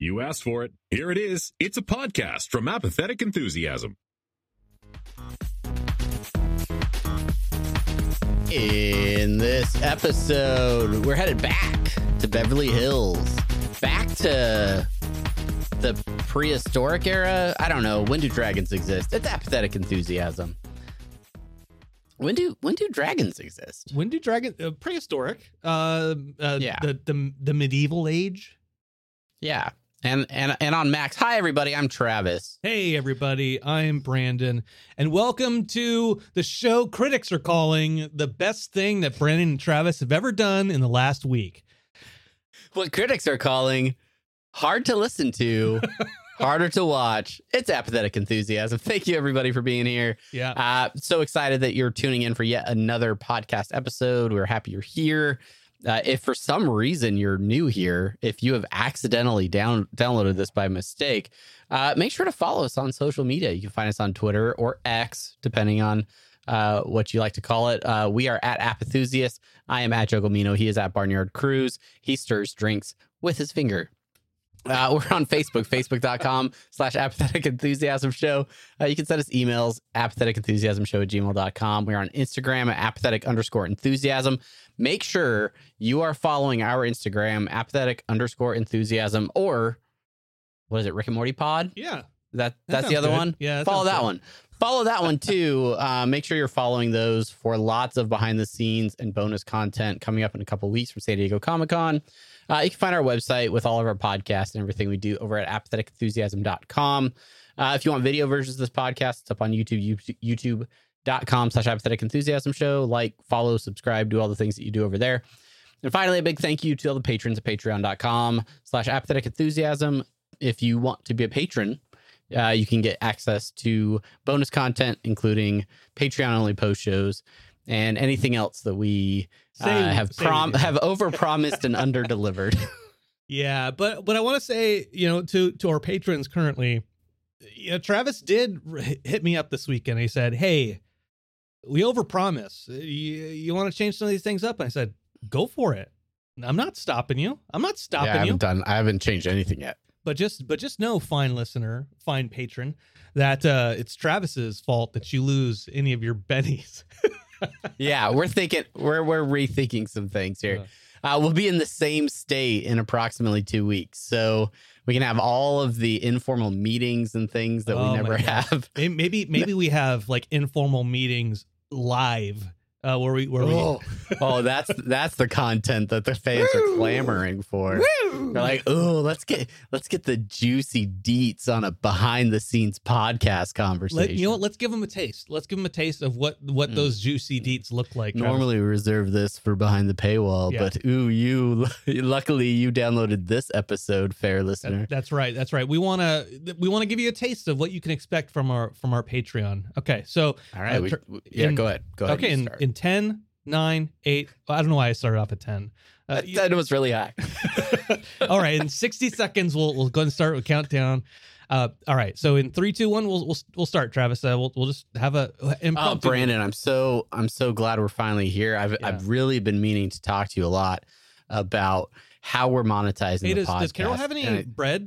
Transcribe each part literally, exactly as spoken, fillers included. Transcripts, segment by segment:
You asked for it. Here it is. It's a podcast from Apathetic Enthusiasm. In this episode, we're headed back to Beverly Hills. Back to the prehistoric era. I don't know. When do dragons exist? It's Apathetic Enthusiasm. When do when do dragons exist? When do dragons uh, prehistoric? Uh, uh, Yeah. The, the the medieval age. Yeah. And and and on Max. Hi everybody. I'm Travis. Hey everybody, I'm Brandon, and welcome to the show critics are calling the best thing that Brandon and Travis have ever done in the last week. What critics are calling hard to listen to, harder to watch. It's Apathetic Enthusiasm. Thank you everybody for being here. Yeah. Uh, so excited that you're tuning in for yet another podcast episode. We're happy you're here. Uh, if for some reason you're new here, if you have accidentally down downloaded this by mistake, uh, make sure to follow us on social media. You can find us on Twitter or X, depending on uh, what you like to call it. Uh, we are at Apathusiast. I am at Jogomino. He is at Barnyard Cruise. He stirs drinks with his finger. Uh, we're on Facebook, facebook.com slash apathetic enthusiasm show. Uh, you can send us emails, apathetic enthusiasm show at gmail dot com. We're on Instagram at apathetic underscore enthusiasm. Make sure you are following our Instagram, apathetic underscore enthusiasm, or what is it, Rick and Morty Pod? Yeah. That, That that's the sounds other good. one? Yeah, that Follow sounds that good. one. Follow that one too. Uh, make sure you're following those for lots of behind the scenes and bonus content coming up in a couple of weeks from San Diego Comic-Con. Uh, you can find our website with all of our podcasts and everything we do over at apathetic enthusiasm dot com. Uh, if you want video versions of this podcast, it's up on YouTube, youtube.com slash apathetic enthusiasm show. Like, follow, subscribe, do all the things that you do over there. And finally, a big thank you to all the patrons at patreon.com slash apathetic enthusiasm. If you want to be a patron, uh, you can get access to bonus content, including Patreon-only post shows and anything else that we uh, Say- have say prom we do. have over-promised and under-delivered. Yeah, but but I want to say, you know, to to our patrons currently, you know, Travis did r- hit me up this weekend. He said, "Hey, we overpromise. You, you want to change some of these things up?" And I said, "Go for it. I'm not stopping you. I'm not yeah, stopping I you. haven't done. I haven't changed anything yet. But just but just know, fine listener, fine patron, that uh, it's Travis's fault that you lose any of your bennies." Yeah, we're thinking. We're we're rethinking some things here. Uh, we'll be in the same state in approximately two weeks, so we can have all of the informal meetings and things that Oh we my never gosh. have. May- Maybe maybe we have like informal meetings live uh, where we where we. Oh, oh, that's that's the content that the fans are clamoring for. They're like, oh, let's get let's get the juicy deets on a behind the scenes podcast conversation. Let, you know what? Let's give them a taste. Let's give them a taste of what what Mm. those juicy deets look like. Travis. Normally we reserve this for behind the paywall, Yeah. but ooh, you luckily you downloaded this episode, fair listener. That- that's right. That's right. We want to we want to give you a taste of what you can expect from our from our Patreon. Okay, so All right, uh, we, tr- we- yeah, in- go ahead, go ahead. okay, you in, start. in ten, nine, eight. I don't know why I started off at ten. Uh, you- that was really high. all right, in sixty seconds, we'll we'll go and start with countdown. Uh, all right, so in three, two, one, we'll we'll we'll start. Travis, uh, we'll we'll just have a Oh, impromptu. Brandon, I'm so I'm so glad we're finally here. I've Yeah. I've really been meaning to talk to you a lot about how we're monetizing Hey, the does, podcast. does Carol have any And I- bread?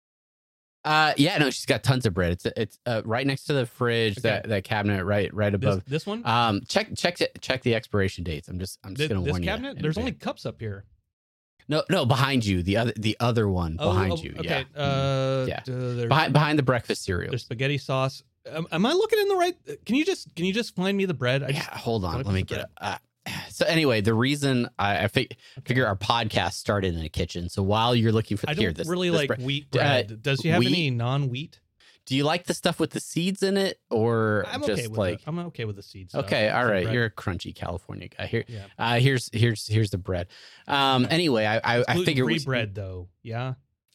Uh, yeah, no, she's got tons of bread. It's it's uh, right next to the fridge, Okay. that that cabinet right right This, above. this one? Um, check check it- check the expiration dates. I'm just I'm just Th- gonna this warn cabinet? you. in There's only advance. cups up here. no no behind you. The other the other one Oh, behind oh, you. Okay. Yeah, Uh, Yeah. d- there's, behind behind the breakfast cereal. there's spaghetti sauce. Am, am I looking in the right? Can you just can you just find me the bread? I Yeah, just, hold on. want a Let me piece get of it. Uh, so anyway, the reason I, I fig- figure our podcast started in a kitchen. So while you're looking for I here, don't this really this like bread- wheat Uh, bread. Does she have wheat? any non-wheat? Do you like the stuff with the seeds in it, or I'm just okay with like? it. I'm okay with the seeds. stuff. Okay, all Some right. bread. You're a crunchy California guy. Here, Yeah. uh, here's here's here's the bread. Um. Anyway, I I, It's I figure gluten-free we, bread though. Yeah.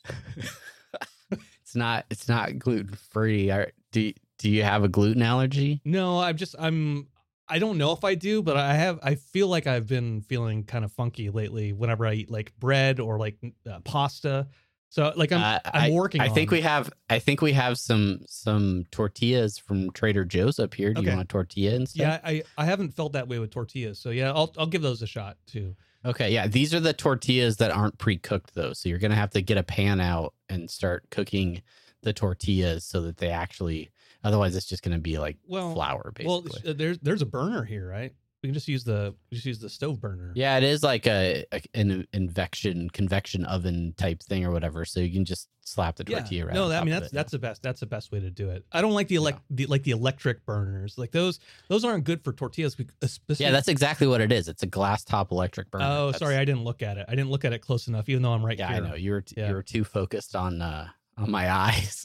it's not it's not gluten free. Do you, do you have a gluten allergy? No, I'm just I'm I don't know if I do, but I have I feel like I've been feeling kind of funky lately whenever I eat like bread or like uh, pasta. So like I'm Uh, I'm I, working I on think it. we have I think we have some some tortillas from Trader Joe's up here. Do Okay. you want a tortilla and stuff? Yeah, I I haven't felt that way with tortillas. So yeah, I'll I'll give those a shot too. Okay, yeah, these are the tortillas that aren't pre-cooked though. So you're gonna have to get a pan out and start cooking the tortillas so that they actually. Otherwise, it's just gonna be like Well, flour, Well, basically. sh- there's there's a burner here, right? We can just use the just use the stove burner. Yeah, it is like a, a an invection convection oven type thing or whatever. So you can just slap the tortilla right. No, on that, I top mean of that's it, that's the best. That's the best way to do it. I don't like the elect the, like the electric burners. Like those those aren't good for tortillas. bec- especially- Yeah, that's exactly what it is. It's a glass top electric burner. Oh, That's- sorry, I didn't look at it. I didn't look at it close enough, even though I'm right Yeah, here. I know you were t- Yeah. you were too focused on uh, on my eyes,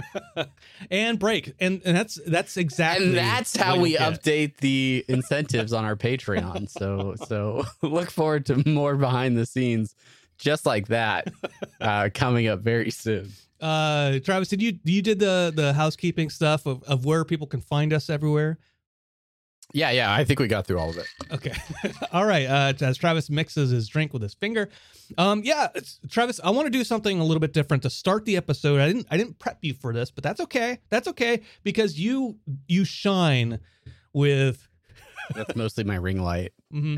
And break, and and that's that's exactly. and that's how what we you get. update the incentives on our Patreon. So so look forward to more behind the scenes, just like that, uh, coming up very soon. Uh, Travis, did you you did the the housekeeping stuff of, of where people can find us everywhere? Yeah, yeah, I think we got through all of it. Okay. All right. Uh, as Travis mixes his drink with his finger. Um, yeah, it's, Travis, I want to do something a little bit different to start the episode. I didn't I didn't prep you for this, but that's okay. That's okay because you you shine with That's mostly my ring light. mhm.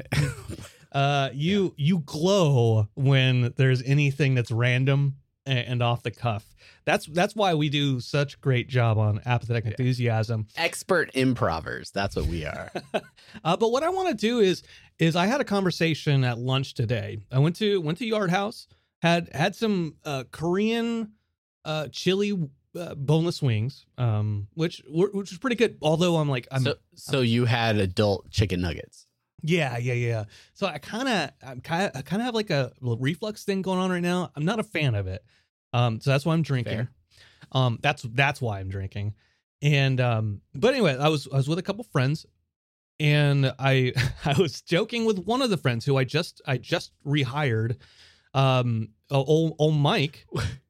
uh you you glow when there's anything that's random and, and off the cuff. That's that's why we do such a great job on Apathetic Enthusiasm. Expert improvers. That's what we are. Uh, but what I want to do is is I had a conversation at lunch today. I went to went to Yard House, had had some uh, Korean uh, chili uh, boneless wings, um, which were, which was pretty good. Although I'm like I'm so so you had adult chicken nuggets. yeah yeah yeah. So I kind of I'm kind of I kind of have like a little reflux thing going on right now. I'm not a fan of it. Um, so that's why I'm drinking. Fair. Um, that's that's why I'm drinking. And um, but anyway, I was I was with a couple friends. And I I was joking with one of the friends who I just I just rehired, um, old, old Mike.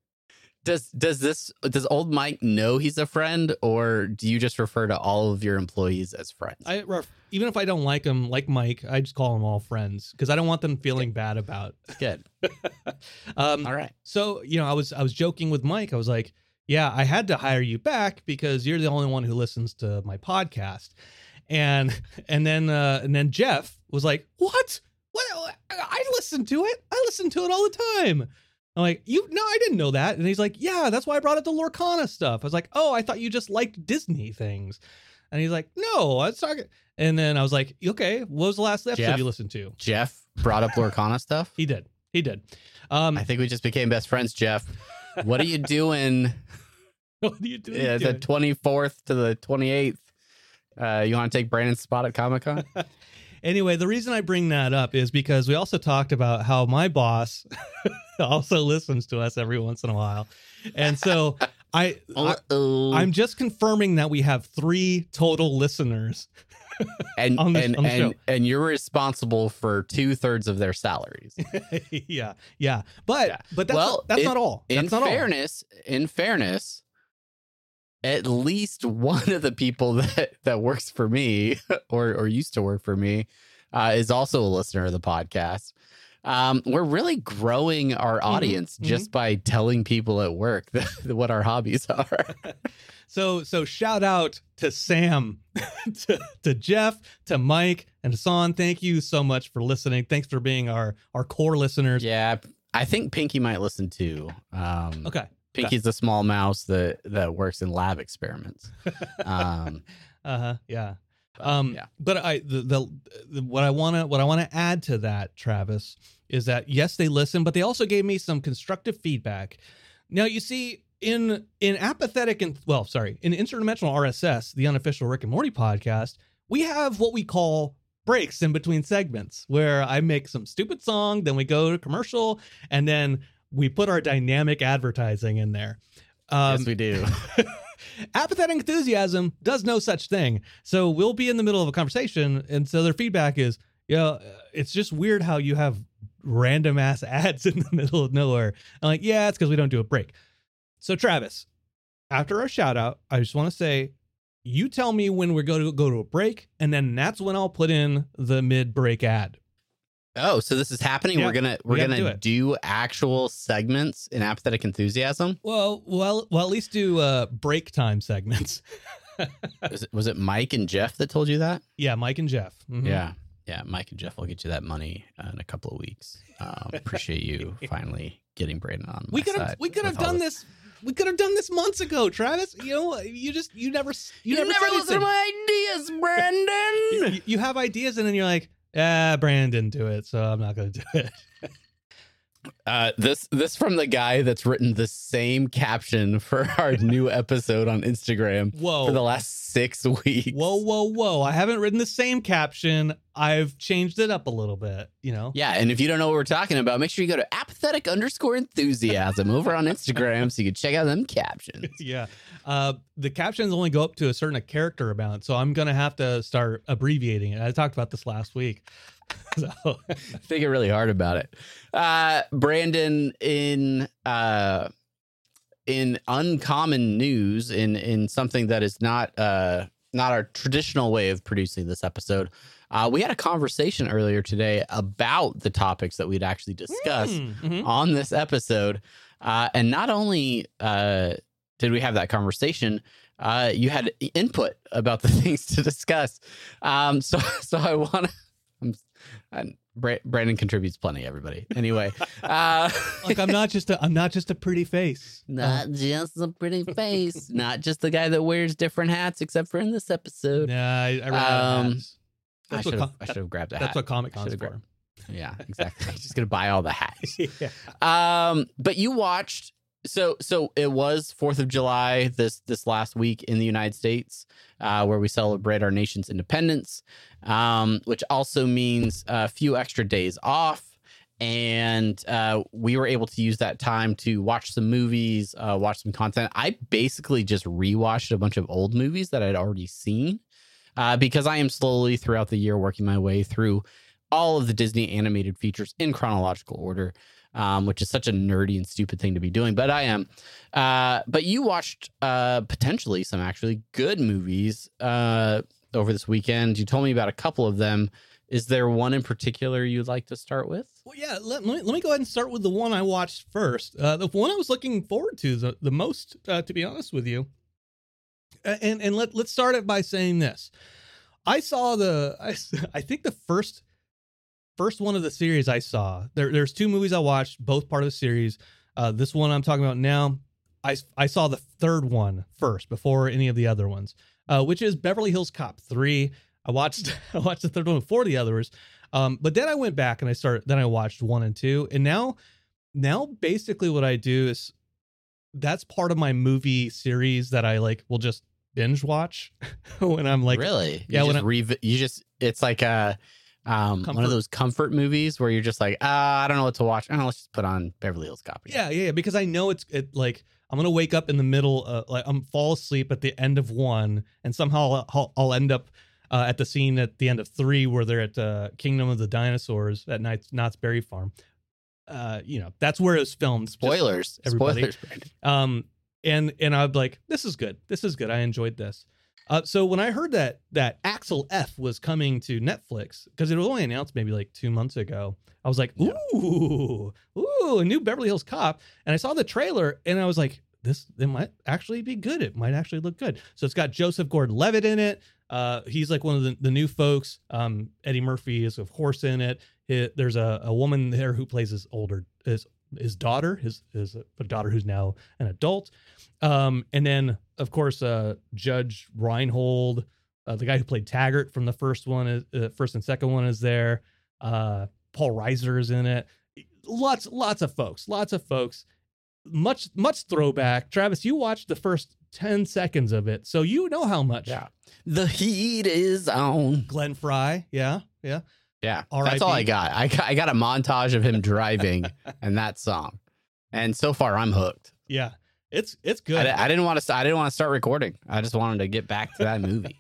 Does does this does old Mike know he's a friend, or do you just refer to all of your employees as friends? I ref- even if I don't like him, like Mike, I just call them all friends because I don't want them feeling bad about. Good. um, All right. So you know, I was I was joking with Mike. I was like, "Yeah, I had to hire you back because you're the only one who listens to my podcast." And and then uh, and then Jeff was like, "What? What? I listen to it. I listen to it all the time." I'm like, "You? No, I didn't know that." And he's like, "Yeah, that's why I brought up the Lorcana stuff." I was like, "Oh, I thought you just liked Disney things." And he's like, "No, I was talking." And then I was like, "Okay, what was the last episode Jeff? you listened to?" Jeff brought up Lorcana stuff. He did. He did. Um, I think we just became best friends, Jeff. What are you doing? what do you do? Yeah, the twenty-fourth to the twenty-eighth. Uh, you want to take Brandon's spot at Comic Con? Anyway, the reason I bring that up is because we also talked about how my boss also listens to us every once in a while. And so I, I I'm just confirming that we have three total listeners. and on the- and on the and, show. and you're responsible for two thirds of their salaries. yeah, yeah. But Yeah. but that's Well, not, that's in- not all. In That's not all. fairness, in fairness, at least one of the people that that works for me or or used to work for me uh, is also a listener of the podcast. Um, we're really growing our audience mhm. just by telling people at work that, what our hobbies are. So so shout out to Sam, to, to Jeff, to Mike, and Hassan. Thank you so much for listening. Thanks for being our our core listeners. Yeah, I think Pinky might listen too. Um, Okay. Pinky's the small mouse that that works in lab experiments. Um, Uh-huh. Yeah. but, Um yeah. but I the, the, the what I want to what I want to add to that, Travis, is that yes, they listen, but they also gave me some constructive feedback. Now, you see, in in apathetic and well, sorry, in Interdimensional R S S, the unofficial Rick and Morty podcast, we have what we call breaks in between segments where I make some stupid song, then we go to commercial, and then we put our dynamic advertising in there. Um, Yes, we do. Apathetic Enthusiasm does no such thing. So we'll be in the middle of a conversation, and so their feedback is, yeah, it's just weird how you have random ass ads in the middle of nowhere. I'm like, yeah, it's because we don't do a break. So Travis, after our shout out, I just want to say, you tell me when we're going to go to a break, and then that's when I'll put in the mid break ad. Oh, so this is happening. Yeah, we're gonna we we're gotta gonna do it. do actual segments in Apathetic Enthusiasm. Well, well, well, at least do uh, break time segments. Was it, was it Mike and Jeff that told you that? Yeah, Mike and Jeff. Mhm. Yeah. Yeah, Mike and Jeff will get you that money uh, in a couple of weeks. Um, appreciate you finally getting Brandon on We my could have side we could have with all done this. this. We could have done this months ago, Travis. You know, you just you never you, You, never, never said listen to anything. my ideas, Brandon. You, you have ideas, and then you're like, ah, Brandon didn't do it, so I'm not going to do it. Uh, this this from the guy that's written the same caption for our new episode on Instagram Whoa. for the last six weeks. Whoa, whoa, whoa. I haven't written the same caption. I've changed it up a little bit, you know? Yeah, and if you don't know what we're talking about, make sure you go to apathetic underscore enthusiasm over on Instagram so you can check out them captions. Yeah. Uh, the captions only go up to a certain character amount, so I'm going to have to start abbreviating it. I talked about this last week. So Thinking really hard about it. Uh, Brandon, in uh, in uncommon news, in in something that is not uh, not our traditional way of producing this episode, uh, we had a conversation earlier today about the topics that we'd actually discuss mm-hmm. on this episode. Uh, and not only uh, did we have that conversation, uh, you had input about the things to discuss. Um, so so I want to. I'm, I'm, Brandon contributes plenty, everybody. Anyway, uh, like I'm not just a I'm not just a pretty face. not just a pretty face, not just the guy that wears different hats, except for in this episode. Nah, I, I ran out of Um, hats. I That's should what have com- I should have grabbed a That's hat. what Comic I Con's should've for. grabbed- Yeah, exactly. He's just gonna buy all the hats. Yeah. Um, but you watched. So so it was Fourth of July this this last week in the United States, uh, where we celebrate our nation's independence, um, which also means a few extra days off. And uh, we were able to use that time to watch some movies, uh, watch some content. I basically just rewatched a bunch of old movies that I'd already seen uh, because I am slowly throughout the year working my way through all of the Disney animated features in chronological order. Um, which is such a nerdy and stupid thing to be doing, but I am. Uh, but you watched uh, potentially some actually good movies uh, over this weekend. You told me about a couple of them. Is there one in particular you'd like to start with? Well, yeah. Let, let, me, let me go ahead and start with the one I watched first. Uh, the one I was looking forward to the, the most, uh, to be honest with you. And and let let's start it by saying this. I saw the I, I think the first. First one of the series I saw. There, there's two movies I watched, both part of the series. Uh, this one I'm talking about now, I, I saw the third one first before any of the other ones, uh, which is Beverly Hills Cop three. I watched I watched the third one before the others, um, but then I went back and I started. Then I watched one and two, and now now basically what I do is that's part of my movie series that I like will just binge watch when I'm like really, you yeah, when just I- revi- you just it's like a. Um, one Comfort. of those comfort movies where you're just like, ah, I don't know what to watch. Oh, let's just put on Beverly Hills Cop. again. Yeah, yeah, yeah, because I know it's it like I'm gonna wake up in the middle, uh, like I'm fall asleep at the end of one, and somehow I'll, I'll end up uh, at the scene at the end of three where they're at uh, Kingdom of the Dinosaurs at Knott's, Knott's Berry Farm. Uh, you know, that's where it was filmed. Just Spoilers, everybody. spoilers, Brandon. Um, and and I'm like, this is good. This is good. I enjoyed this. Uh, so when I heard that that Axel F was coming to Netflix, because it was only announced maybe like two months ago, I was like, Yeah. ooh, ooh, a new Beverly Hills Cop. And I saw the trailer and I was like, this, it might actually be good. It might actually look good. So it's got Joseph Gordon-Levitt in it. Uh, he's like one of the, the new folks. Um, Eddie Murphy is of course in it. It there's a, a woman there who plays his older, his, his daughter, his, his a daughter who's now an adult. Um, and then of course, uh, Judge Reinhold, uh, the guy who played Taggart from the first one, is, uh, first and second one is there. Uh, Paul Reiser is in it. Lots, lots of folks, lots of folks. Much, much throwback. Travis, you watched the first ten seconds of it, so you know how much. Yeah. The heat is on. Glenn Fry, yeah, yeah. Yeah. R I P That's all I got. I got, I got a montage of him driving and that song. And so far I'm hooked. Yeah, it's it's good. I, di- I didn't want to I didn't want to start recording. I just wanted to get back to that movie.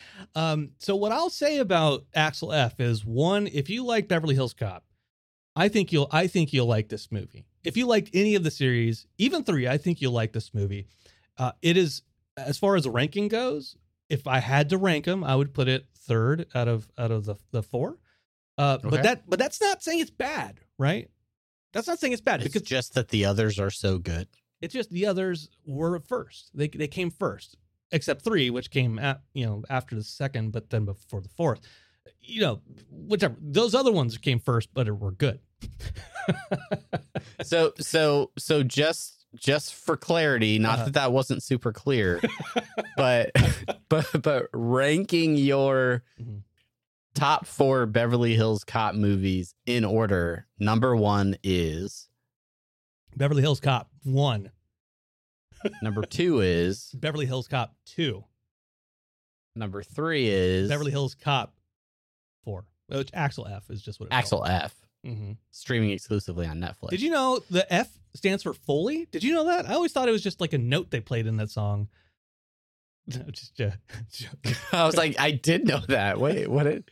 um, so what I'll say about Axel F is one: if you like Beverly Hills Cop, I think you'll I think you'll like this movie. If you liked any of the series, even three, I think you'll like this movie. Uh, it is, as far as the ranking goes, if I had to rank them, I would put it third out of out of the the four. Uh, Okay. But that but that's not saying it's bad, right? That's not saying it's bad It's because just that the others are so good. it's just the others were first. They they came first, except three, which came at you know after the second, but then before the fourth. you know, whichever. Those other ones came first, but were good. so so so just just for clarity, not Uh-huh. that that wasn't super clear, but but but ranking your Mhm. top four Beverly Hills Cop movies in order. Number one is Beverly Hills Cop one. number two is Beverly Hills Cop two. number three is Beverly Hills Cop four. Which Axel F is just what it's Axel F, Mm-hmm. streaming exclusively on Netflix. Did you know the F stands for Foley? Did you know that? I always thought it was just like a note they played in that song. No, just uh, joking. I was like, I did know that. Wait, what? It?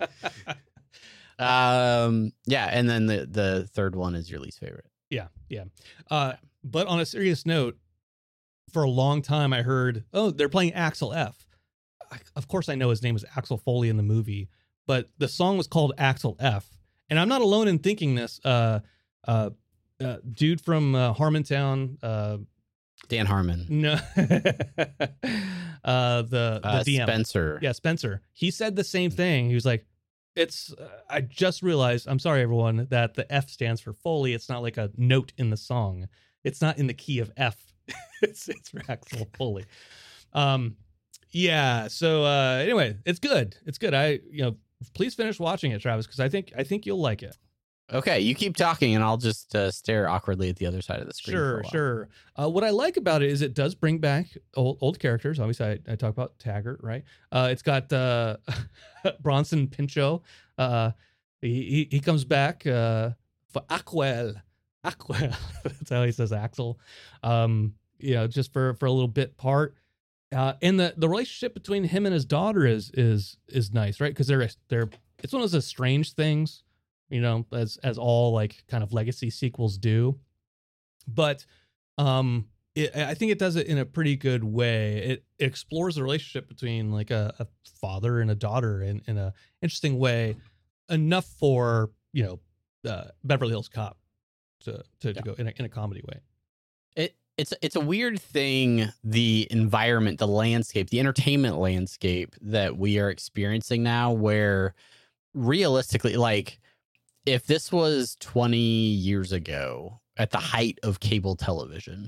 Um, yeah, and then the the third one is your least favorite. Yeah, yeah. Uh, but on a serious note, for a long time I heard, oh, they're playing Axel F. I, of course, I know his name is Axel Foley in the movie, but the song was called Axel F. And I'm not alone in thinking this. Uh, uh, uh, dude from uh, Harmontown, uh, Dan Harmon, no, uh, the the uh, D M, Spencer. yeah, Spencer. He said the same thing. He was like, "It's." Uh, I just realized. I'm sorry, everyone, that the F stands for Foley. It's not like a note in the song. It's not in the key of F. it's it's for Axel Foley. Um, yeah. So uh, anyway, it's good. It's good. I you know, please finish watching it, Travis, because I think I think you'll like it. Okay, you keep talking, and I'll just uh, stare awkwardly at the other side of the screen. for a Sure, while. sure. Uh, what I like about it is it does bring back old, old characters. Obviously, I, I talk about Taggart, right? Uh, it's got uh, Bronson Pinchot. Uh, he, he he comes back uh, for Aquel. Aquel. That's how he says Axel. Um, you know, just for for a little bit part. Uh, and the the relationship between him and his daughter is is is nice, right? Because they're they're it's one of those strange things, you know, as as all like kind of legacy sequels do. But um, it, I think it does it in a pretty good way. It explores the relationship between like a, a father and a daughter in, in a interesting way, enough for, you know, uh, Beverly Hills Cop to to, Yeah. to go in a, in a comedy way. It it's it's a weird thing, the environment, the landscape, the entertainment landscape that we are experiencing now, where realistically, like if this was twenty years ago at the height of cable television,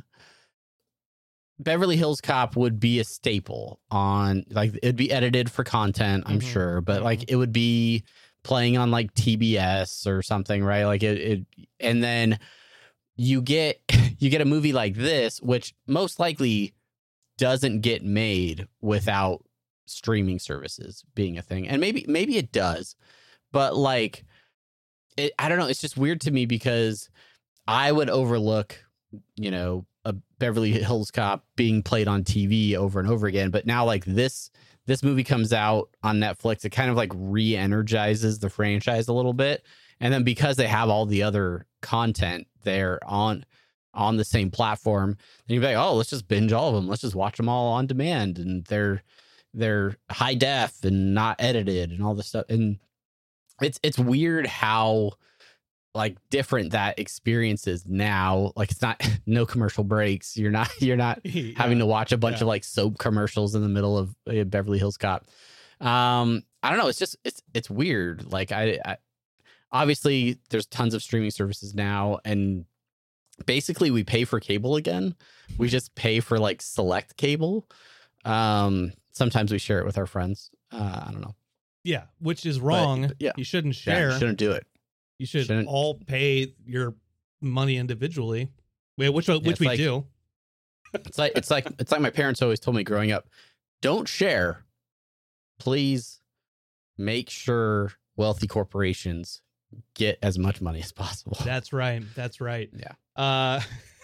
Beverly Hills Cop would be a staple on, like, it'd be edited for content, I'm Mhm. sure, but like Mhm. it would be playing on like T B S or something, right? Like it, it and then you get you get a movie like this, which most likely doesn't get made without streaming services being a thing. And maybe maybe it does, but like it, I don't know, it's just weird to me because I would overlook, you know, a Beverly Hills Cop being played on T V over and over again, but now like this this movie comes out on Netflix, it kind of like re-energizes the franchise a little bit. And then because they have all the other content there on on the same platform, then you're like, oh, let's just binge all of them. Let's just watch them all on demand, and they're they're high def and not edited and all this stuff. And it's it's weird how like different that experience is now. Like it's not no commercial breaks. You're not you're not having to watch a bunch Yeah. of like soap commercials in the middle of uh, Beverly Hills Cop. Um, I don't know. It's just it's it's weird. Like I, I obviously there's tons of streaming services now, and basically we pay for cable again. We just pay for like select cable. Um, sometimes we share it with our friends. Uh, I don't know. Yeah, which is wrong. But, yeah. You shouldn't Yeah, share. you shouldn't do it. You should shouldn't- all pay your money individually, Wait, which which it's we like- do. It's like it's like it's like my parents always told me growing up, don't share. Please make sure wealthy corporations get as much money as possible. That's right. That's right. Yeah. Uh,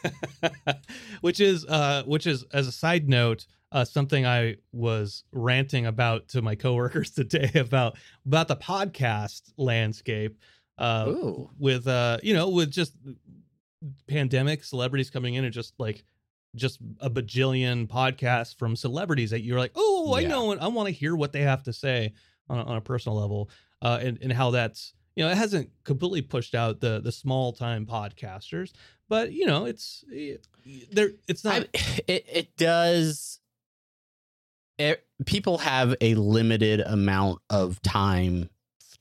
which is uh, which is as a side note, uh, something I was ranting about to my coworkers today about about the podcast landscape. Uh, Ooh. with uh, you know, with just pandemic, celebrities coming in and just like just a bajillion podcasts from celebrities that you're like, oh, I Yeah. know, and I want to hear what they have to say on a, on a personal level, uh, and and how that's, you know, it hasn't completely pushed out the the small time podcasters, but you know, it's it, there. It's not. I, it it does. It, people have a limited amount of time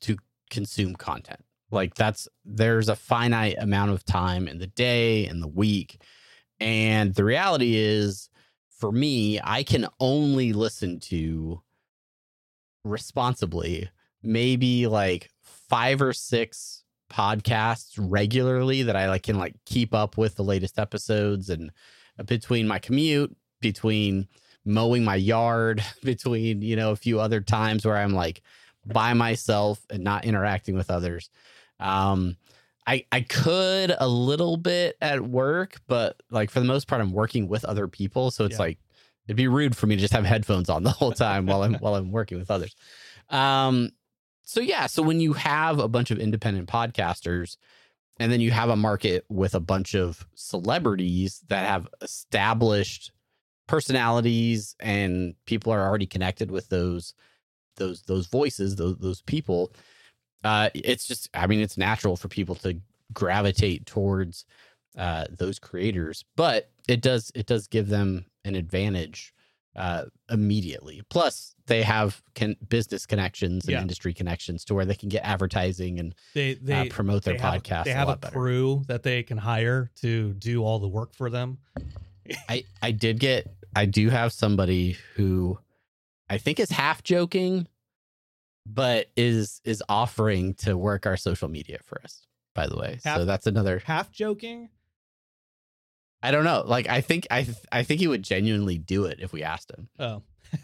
consume content. Like that's there's a finite amount of time in the day and the week. And the reality is, for me, I can only listen to responsibly maybe like five or six podcasts regularly that I like can like keep up with the latest episodes. And between my commute, between mowing my yard, between, you know, a few other times where I'm like by myself and not interacting with others. Um, I, I could a little bit at work, but like for the most part, I'm working with other people. So it's Yeah. like, it'd be rude for me to just have headphones on the whole time while I'm, while I'm working with others. Um, so yeah. So when you have a bunch of independent podcasters and then you have a market with a bunch of celebrities that have established personalities and people are already connected with those, those, those voices, those, those people, Uh, it's just, I mean, it's natural for people to gravitate towards uh, those creators, but it does, it does give them an advantage uh, immediately. Plus, they have con- business connections and Yeah. industry connections to where they can get advertising and They they uh, promote their they have- podcast. They a have a lot better. crew that they can hire to do all the work for them. I, I did get, I do have somebody who I think is half joking, but is is offering to work our social media for us, by the way. Half- so that's another, Half joking. I don't know. Like, I think, I, th- I think he would genuinely do it if we asked him. Oh,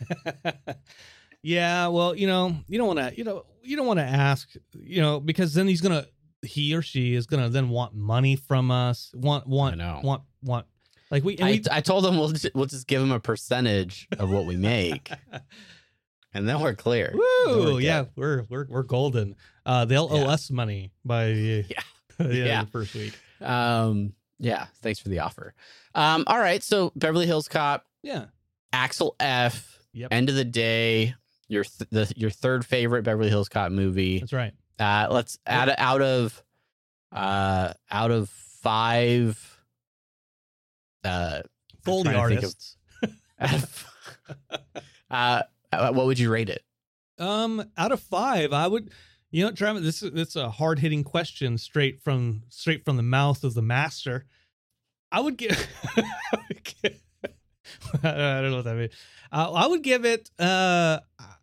yeah. Well, you know, you don't want to, you know, you don't want to ask, you know, because then he's gonna, he or she is gonna then want money from us. Want, want, know. want, want. Like we, and I, we I told him we'll just, we'll just give him a percentage of what we make, and then we're clear. Then woo, we're good. yeah, we're we're we're golden. Uh, they'll owe Yeah. us money by the, Yeah. the end Yeah. of the first week. Um. Yeah. Thanks for the offer. Um. All right. So Beverly Hills Cop, Yeah. Axel F. Yep. End of the day, your th- the your third favorite Beverly Hills Cop movie. That's right. Uh, let's add it out of, uh, out of five. Uh, Foley trying to think of- artists. out of, uh, uh, what would you rate it? Um, out of five, I would, you know, Travis, this is it's a hard hitting question straight from straight from the mouth of the master. I would give, I don't know what that means. Uh, I would give it. Uh,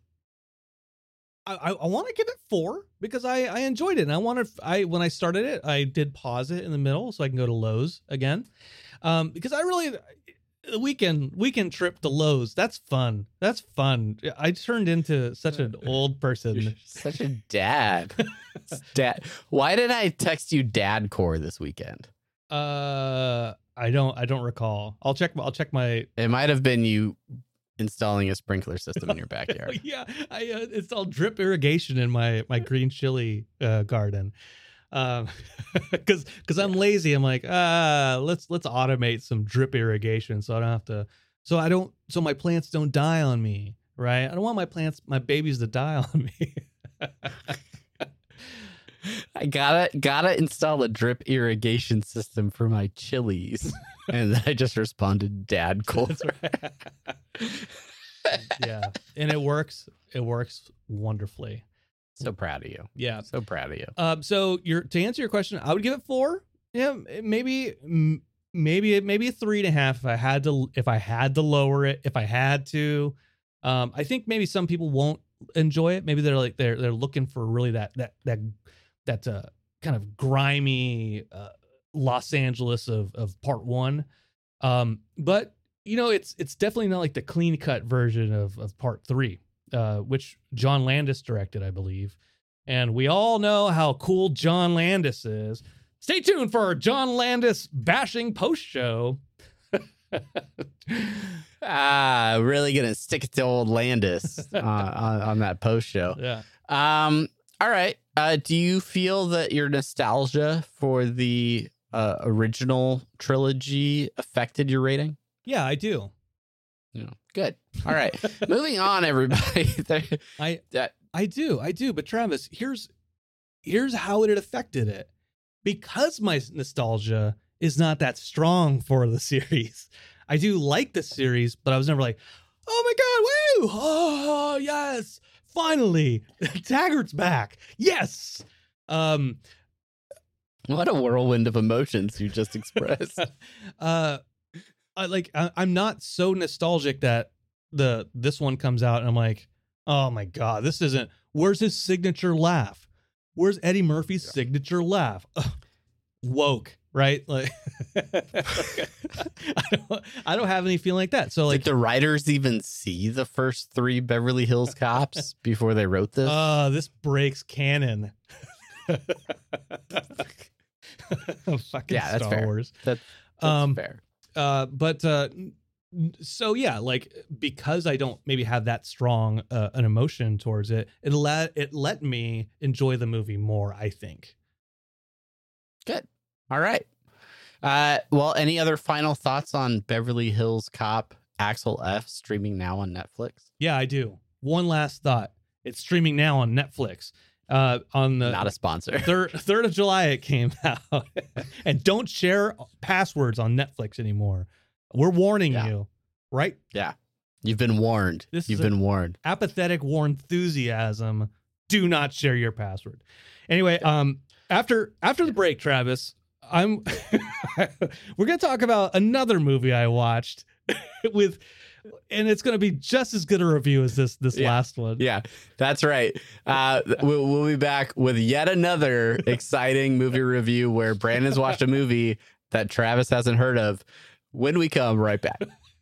I I, I want to give it four because I I enjoyed it and I wanted I when I started it I did pause it in the middle so I can go to Lowe's again, um, because I really. The weekend weekend trip to Lowe's. That's fun. That's fun. I turned into such an old person. You're such a dad. Dad. Why did I text you dad core this weekend? Uh, I don't. I don't recall. I'll check. I'll check my. It might have been you installing a sprinkler system in your Oh, backyard. yeah, I uh, installed drip irrigation in my my green chili uh, garden. Um, because because I'm lazy. I'm like, ah, let's let's automate some drip irrigation so I don't have to. So I don't. So my plants don't die on me. Right. I don't want my plants, my babies, to die on me. I gotta gotta install a drip irrigation system for my chilies, and then I just responded dad core. That's right. Yeah, and it works. It works wonderfully. So proud of you. Yeah. So proud of you. Um. So your to answer your question, I would give it four. Yeah. Maybe. m- Maybe. Maybe a three and a half if I had to. If I had to lower it. If I had to. Um. I think maybe some people won't enjoy it. Maybe they're like they're they're looking for really that that that that uh, kind of grimy uh, Los Angeles of of part one. Um. But you know, it's it's definitely not like the clean cut version of of part three. Uh, which John Landis directed, I believe. And we all know how cool John Landis is. Stay tuned for our John Landis bashing post show. Ah, really gonna stick it to old Landis uh, on, on that post show. Yeah. Um. All right. Uh, do you feel that your nostalgia for the uh, original trilogy affected your rating? Yeah, I do. Yeah. Good. All right. Moving on, everybody. I that I do. I do. But Travis, here's here's how it affected it. Because my nostalgia is not that strong for the series. I do like the series, but I was never like, oh my God, woo! Oh, yes. finally, Taggart's back. Yes. Um, What a whirlwind of emotions you just expressed. uh, I like. I, I'm not so nostalgic that the this one comes out and I'm like, oh my god, this isn't. Where's his signature laugh? Where's Eddie Murphy's yeah. signature laugh? Ugh. Woke, right? Like, I don't. I don't have any feeling like that. So, like, did the writers even see the first three Beverly Hills Cops before they wrote this? Uh, this breaks canon. Fucking yeah, that's Star fair. Wars. That, that's um, fair. Uh, but uh, so yeah, like because I don't maybe have that strong uh, an emotion towards it, it let it let me enjoy the movie more. I think. Good. All right. Uh, well, any other final thoughts on Beverly Hills Cop Axel F streaming now on Netflix? Yeah, I do. One last thought. It's streaming now on Netflix. Uh, on the not a sponsor. Third third of July it came out, and don't share passwords on Netflix anymore. We're warning yeah. you, right? Yeah, you've been warned. This you've been warned. Apathetic war enthusiasm. Do not share your password. Anyway, yeah. um, after after the break, Travis, I'm we're gonna talk about another movie I watched with. And it's going to be just as good a review as this this yeah. last one. Yeah, that's right. Uh, we'll, we'll be back with yet another exciting movie review where Brandon's watched a movie that Travis hasn't heard of when we come right back.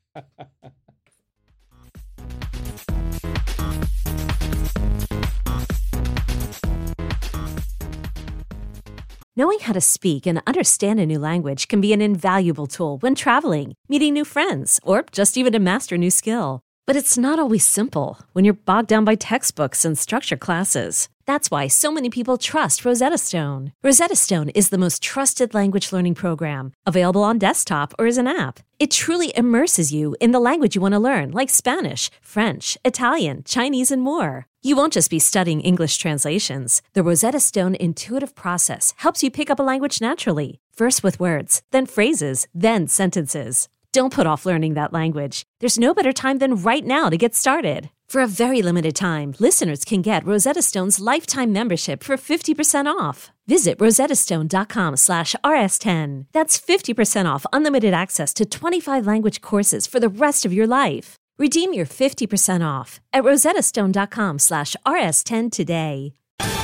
Knowing how to speak and understand a new language can be an invaluable tool when traveling, meeting new friends, or just even to master a new skill. But it's not always simple when you're bogged down by textbooks and structured classes. That's why so many people trust Rosetta Stone. Rosetta Stone is the most trusted language learning program, available on desktop or as an app. It truly immerses you in the language you want to learn, like Spanish, French, Italian, Chinese, and more. You won't just be studying English translations. The Rosetta Stone intuitive process helps you pick up a language naturally, first with words, then phrases, then sentences. Don't put off learning that language. There's no better time than right now to get started. For a very limited time, listeners can get Rosetta Stone's lifetime membership for fifty percent off. Visit rosettastone.com slash rs10. That's fifty percent off unlimited access to twenty-five language courses for the rest of your life. Redeem your fifty percent off at rosettastone.com slash rs10 today.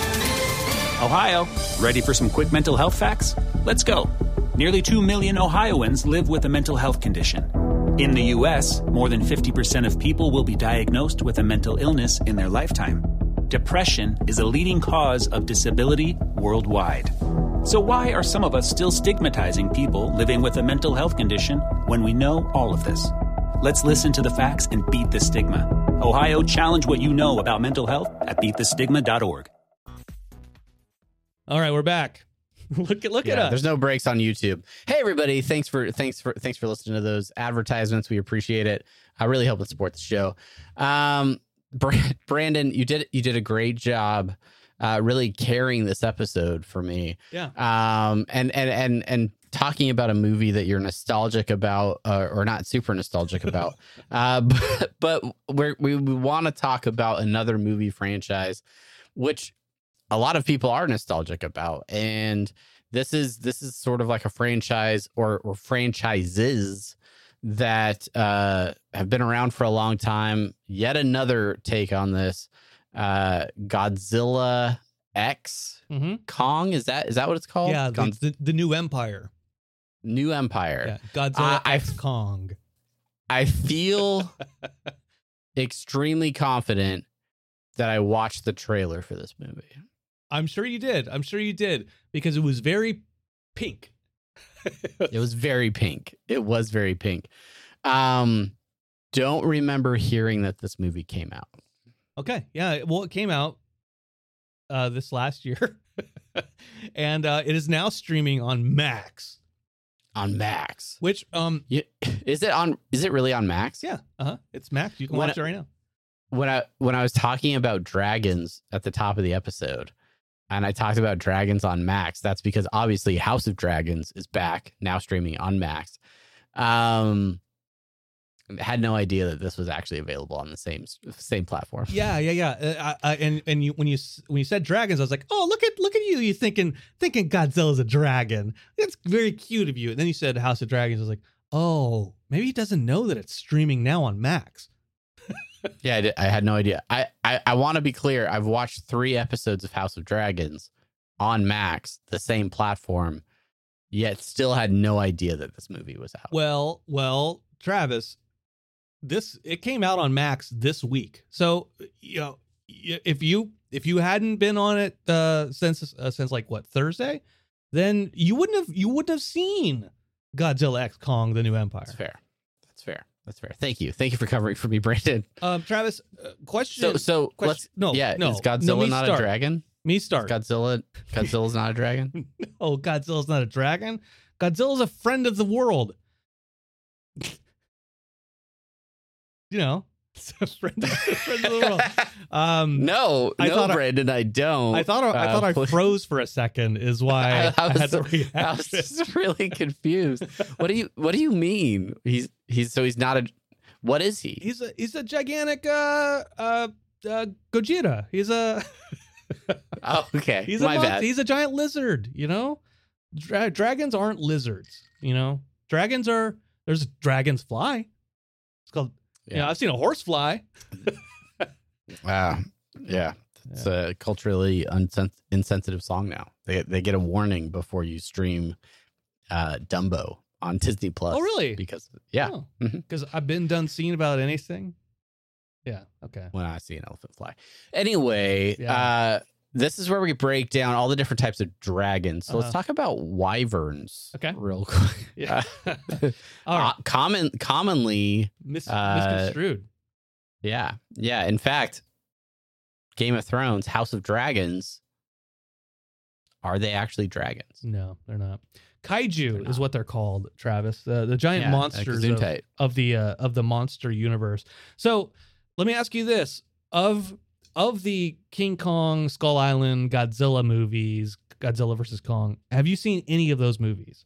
Ohio, ready for some quick mental health facts? Let's go. Nearly two million Ohioans live with a mental health condition. In the U S, more than fifty percent of people will be diagnosed with a mental illness in their lifetime. Depression is a leading cause of disability worldwide. So why are some of us still stigmatizing people living with a mental health condition when we know all of this? Let's listen to the facts and beat the stigma. Ohio, challenge what you know about mental health at beat the stigma dot org. All right, we're back. Look at look yeah, at us. There's no breaks on YouTube. Hey everybody, thanks for thanks for thanks for listening to those advertisements. We appreciate it. I really help it support the show. Um, Brandon, you did you did a great job, uh, really carrying this episode for me. Yeah. Um, and and and and talking about a movie that you're nostalgic about, uh, or not super nostalgic about. uh, but but we're, we we want to talk about another movie franchise, which a lot of people are nostalgic about, and this is this is sort of like a franchise or or franchises that uh, have been around for a long time. Yet another take on this, uh, Godzilla X mm-hmm. Kong. Is that is that what it's called? Yeah, Gon- the, the, the New Empire. New Empire. Yeah, Godzilla uh, X Kong. I feel extremely confident that I watched the trailer for this movie. I'm sure you did. I'm sure you did because it was very pink. It was very pink. It was very pink. Um, don't remember hearing that this movie came out. Okay. Yeah. Well, it came out uh, this last year, and uh, it is now streaming on Max. On Max, which um, yeah, is it on? Is it really on Max? Yeah. Uh huh. It's Max. You can when watch I, it right now. When I when I was talking about dragons at the top of the episode, and I talked about dragons on Max, that's because obviously House of Dragons is back now streaming on Max. Um, Had no idea that this was actually available on the same same platform. Yeah, yeah, yeah. Uh, I, I, and and you when you when you said dragons, I was like, oh, look at look at you. You thinking thinking Godzilla's a dragon. That's very cute of you. And then you said House of Dragons. I was like, oh, maybe he doesn't know that it's streaming now on Max. Yeah, I, did, I had no idea. I I, I want to be clear. I've watched three episodes of House of Dragons on Max, the same platform, yet still had no idea that this movie was out. Well, well, Travis. This it came out on Max this week, so you know if you if you hadn't been on it uh, since uh, since like what Thursday, then you wouldn't have you wouldn't have seen Godzilla X Kong: The New Empire. That's fair. That's fair. That's fair. Thank you. Thank you for covering for me, Brandon. Um, Travis, uh, question. So so question, let's no yeah. no Is Godzilla no, me not start. a dragon? Me start. Is Godzilla Godzilla's not a dragon. Oh, Godzilla's not a dragon. Godzilla's a friend of the world. You know, it's a friend, a friend of the world. Um, no, I no, thought I- Brandon, I don't. I thought I, I Uh, thought I please- froze for a second. Is why I, I I, was, had to I react. was just really confused. What do you What do you mean? He's he's so he's not a. What is he? He's a he's a gigantic uh uh, uh Gojira. He's a Oh, okay. he's My a mon- bad. he's a giant lizard. You know, Dra- dragons aren't lizards. You know, dragons are. There's dragons fly. It's called. Yeah, you know, I've seen a horse fly. Wow. Yeah. It's a culturally unsens- insensitive song now. They they get a warning before you stream uh, Dumbo on Disney Plus. Oh, really? Because yeah, Because I've been done seeing about anything. Yeah. Okay. when I see an elephant fly. Anyway, Yeah. uh, this is where we break down all the different types of dragons. So let's Uh-huh. talk about wyverns. Okay. Real quick. Yeah. Uh, All right. uh, common, commonly, Mis- uh, misconstrued. yeah, yeah. In fact, Game of Thrones, House of Dragons, are they actually dragons? No, they're not. Kaiju They're is not. what they're called, Travis. The the giant Yeah, like monsters Gesundheit. of, of the uh, of the monster universe. So let me ask you this: of of the King Kong, Skull Island, Godzilla movies, Godzilla versus Kong, have you seen any of those movies?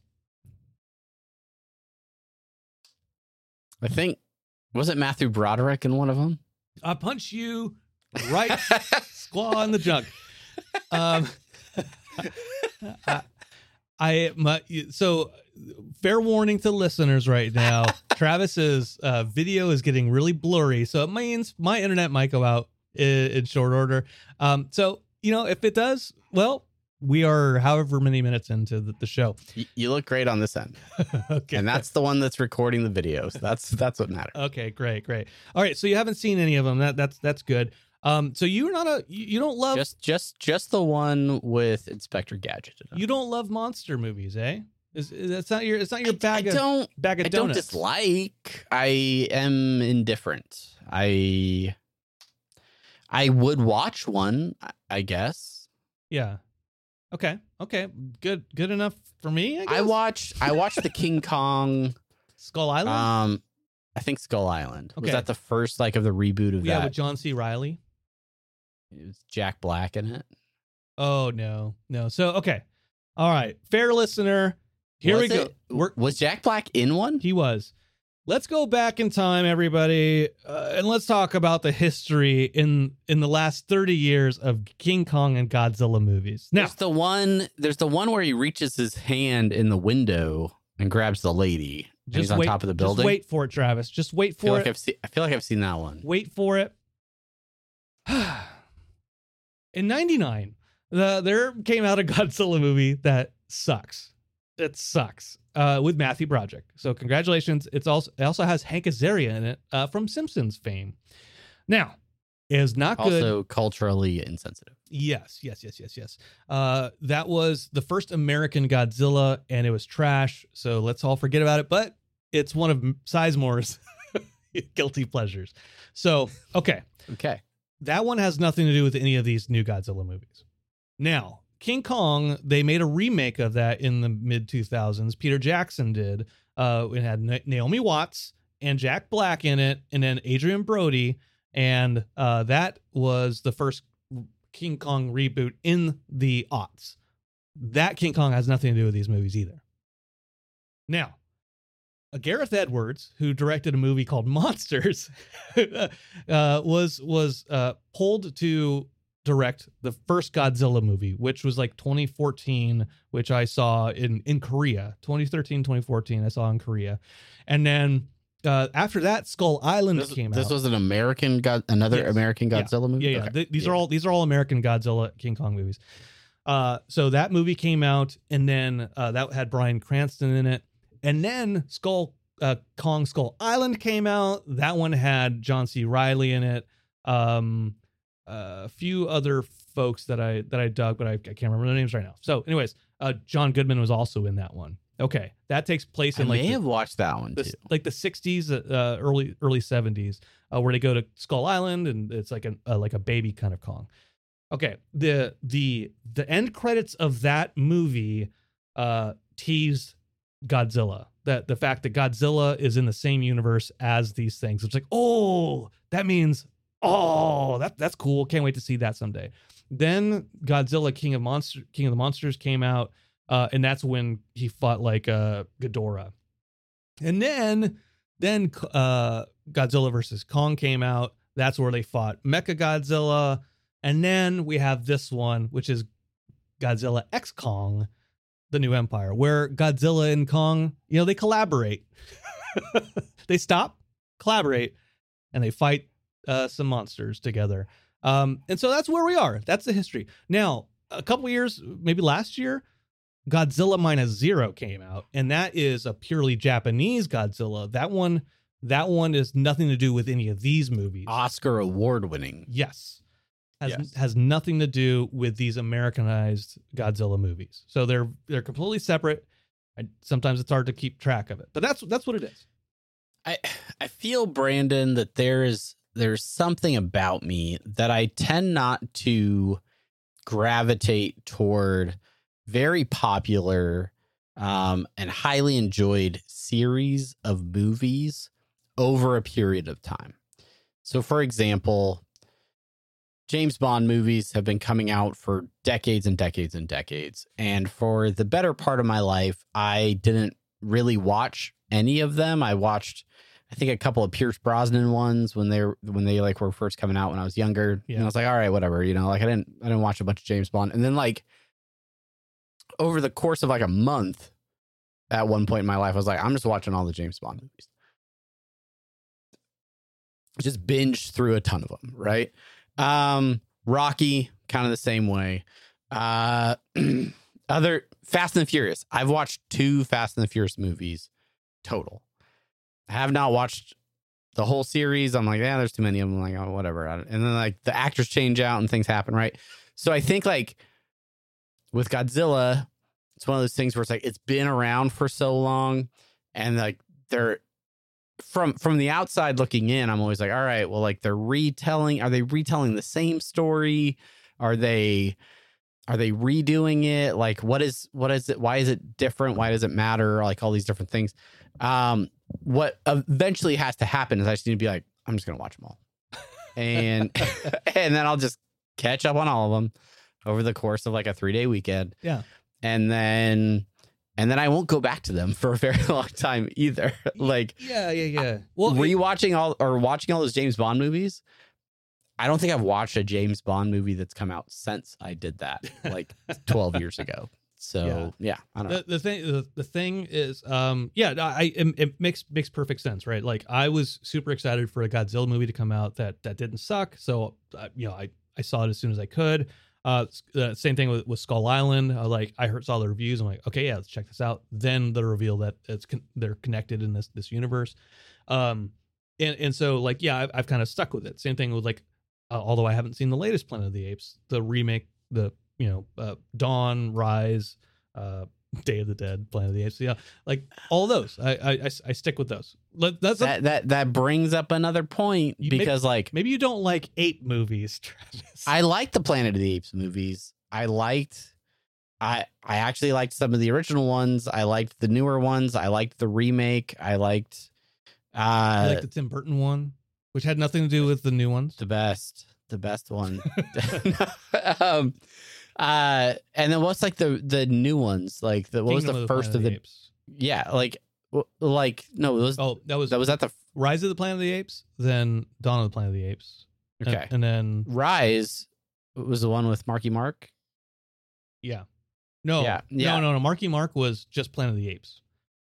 I think was it Matthew Broderick in one of them? I punch you right squaw in the junk. Um, I, I my so fair warning to listeners right now. Travis's uh, video is getting really blurry, so it means my internet might go out in, in short order. Um, so you know if it does, well, we are however many minutes into the, the show. Y- You look great on this end, Okay, and that's the one that's recording the videos. That's that's what matters. okay. Great, great. All right, so you haven't seen any of them. That that's that's good. Um, so you're not a you, you don't love Just just just the one with Inspector Gadget. in it. you don't love monster movies, eh? Is, is that's not your it's not your bag I of don't bag of I don't donuts. dislike. I am indifferent. I I would watch one, I- I guess. Yeah. Okay. Okay. Good. Good enough for me. I, guess? I watched I watched the King Kong Skull Island. um I think Skull Island. Okay. Was that the first like of the reboot of yeah, that? with John C. Riley. It was Jack Black in it. Oh no, no. So okay, all right, fair listener. Here Was we go. it? We're, Was Jack Black in one? he was. Let's go back in time, everybody, uh, and let's talk about the history in in the last thirty years of King Kong and Godzilla movies. Now, There's the one. There's the one where he reaches his hand in the window and grabs the lady. And he's on wait, top of the Just building. wait for it, Travis. Just wait I feel for like it. I've seen. I feel like I've seen that one. Wait for it. In ninety-nine, the, there came out a Godzilla movie that sucks. It sucks uh, with Matthew Broderick. So congratulations. It's also it also has Hank Azaria in it uh, from Simpsons fame. Now, it is not good. Also culturally insensitive. Yes, yes, yes, yes, yes. Uh, that was the first American Godzilla, and it was trash. So let's all forget about it. But it's one of Sizemore's guilty pleasures. So okay. Okay. That one has nothing to do with any of these new Godzilla movies. Now, King Kong, they made a remake of that in the mid two thousands. Peter Jackson did. Uh, it had Na- Naomi Watts and Jack Black in it, and then Adrian Brody. And uh, that was the first King Kong reboot in the aughts. That King Kong has nothing to do with these movies either. Now, Gareth Edwards, who directed a movie called Monsters, uh, was was uh, pulled to direct the first Godzilla movie, which was like twenty fourteen, which I saw in, in Korea. twenty thirteen, twenty fourteen, I saw in Korea. And then uh, after that, Skull Island This, came this out. was an American, God, another Yes. American Yeah. Godzilla movie? Yeah, yeah. Okay. Th- these Yeah. are all these are all American Godzilla King Kong movies. Uh, so that movie came out, and then uh, that had Bryan Cranston in it. And then Skull uh, Kong Skull Island came out. That one had John C. Reilly in it. Um, uh, a few other folks that I that I dug, but I, I can't remember their names right now. So, anyways, uh, John Goodman was also in that one. Okay, that takes place I in like may the, have watched that one the, too. like the sixties, uh, early early seventies, uh, where they go to Skull Island, and it's like a uh, like a baby kind of Kong. Okay, the the the end credits of that movie uh, teased Godzilla. That the fact that Godzilla is in the same universe as these things. It's like, oh, that means, oh, that that's cool. Can't wait to see that someday. Then Godzilla King of Monster King of the Monsters came out, uh, and that's when he fought like uh, Ghidorah. And then then uh, Godzilla versus Kong came out. That's where they fought Mecha Godzilla. And then we have this one, which is Godzilla X Kong, The New Empire, where Godzilla and Kong, you know, they collaborate. They stop, collaborate, and they fight uh, some monsters together. Um, and so that's where we are. That's the history. Now, a couple years, maybe last year, Godzilla Minus Zero came out, and that is a purely Japanese Godzilla. That one, that one is nothing to do with any of these movies. Oscar award winning. Yes. Has, Yes. has nothing to do with these Americanized Godzilla movies. So they're they're completely separate. I, sometimes it's hard to keep track of it, but that's that's what it is. I I feel, Brandon, that there is there's something about me that I tend not to gravitate toward very popular um, and highly enjoyed series of movies over a period of time. So, for example, James Bond movies have been coming out for decades and decades and decades. And for the better part of my life, I didn't really watch any of them. I watched, I think, a couple of Pierce Brosnan ones when they were, when they like were first coming out when I was younger. Yeah. And I was like, all right, whatever, you know, like I didn't I didn't watch a bunch of James Bond. And then like over the course of like a month, at one point in my life, I was like, I'm just watching all the James Bond movies. Just binged through a ton of them, right? Um, Rocky, kind of the same way. Uh, other Fast and the Furious. I've watched two Fast and the Furious movies total. I have not watched the whole series. I'm like, yeah, there's too many of them. I'm like, oh, whatever. And then like the actors change out and things happen, right? So I think like with Godzilla, it's one of those things where it's like it's been around for so long, and like they're from from the outside looking in, I'm always like, all right, well, like they're retelling. Are they retelling the same story? Are they are they redoing it? Like, what is what is it? Why is it different? Why does it matter? Like all these different things. Um, what eventually has to happen is I just need to be like, I'm just gonna watch them all, and and then I'll just catch up on all of them over the course of like a three day weekend. Yeah. And then and then I won't go back to them for a very long time either. Like, Yeah, yeah, yeah. Well, rewatching all or watching all those James Bond movies. I don't think I've watched a James Bond movie that's come out since I did that like twelve years ago. So yeah, I don't know. the, the thing the, the thing is um yeah I it, it makes makes perfect sense, right? Like I was super excited for a Godzilla movie to come out that that didn't suck, so uh, you know I I saw it as soon as I could. Uh, uh same thing with, with Skull Island. Uh, like I heard saw the reviews, I'm like, okay, yeah, let's check this out. Then the reveal that it's con- they're connected in this this universe, um and and so like yeah I've, I've kind of stuck with it. Same thing with like uh, although I haven't seen the latest Planet of the Apes, the remake, the you know, uh, Dawn, Rise, uh, Day of the Dead, Planet of the Apes. Yeah, like all those. I I, I, I stick with those. Let, that's That that that brings up another point You- because like maybe you don't like ape movies, Travis. I liked the Planet of the Apes movies. I liked I I actually liked some of the original ones. I liked the newer ones. I liked the remake. I liked I uh like the Tim Burton one, which had nothing to do with the new ones. the best. The best one. um uh and then what's like the the new ones? Like the what was Kingdom the of first Planet of the Apes. yeah, like Well, like no, those, Oh, that was that was at the Rise of the Planet of the Apes, then Dawn of the Planet of the Apes. And- okay. and then Rise was the one with Marky Mark. yeah, no, Yeah, yeah. no, no, no. Marky Mark was just Planet of the Apes.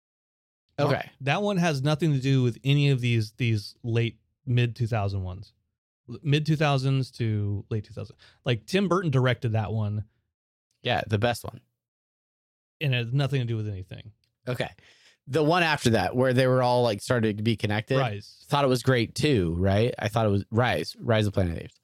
Mar- Okay. that one has nothing to do with any of these these late mid two thousand ones, mid two thousands to late two thousand. Like Tim Burton directed that one, Yeah, the best one. and it has nothing to do with anything. Okay. The one after that, where they were all like started to be connected. Rise. Thought it was great too, right? I thought it was Rise, Rise of Planet of the Apes.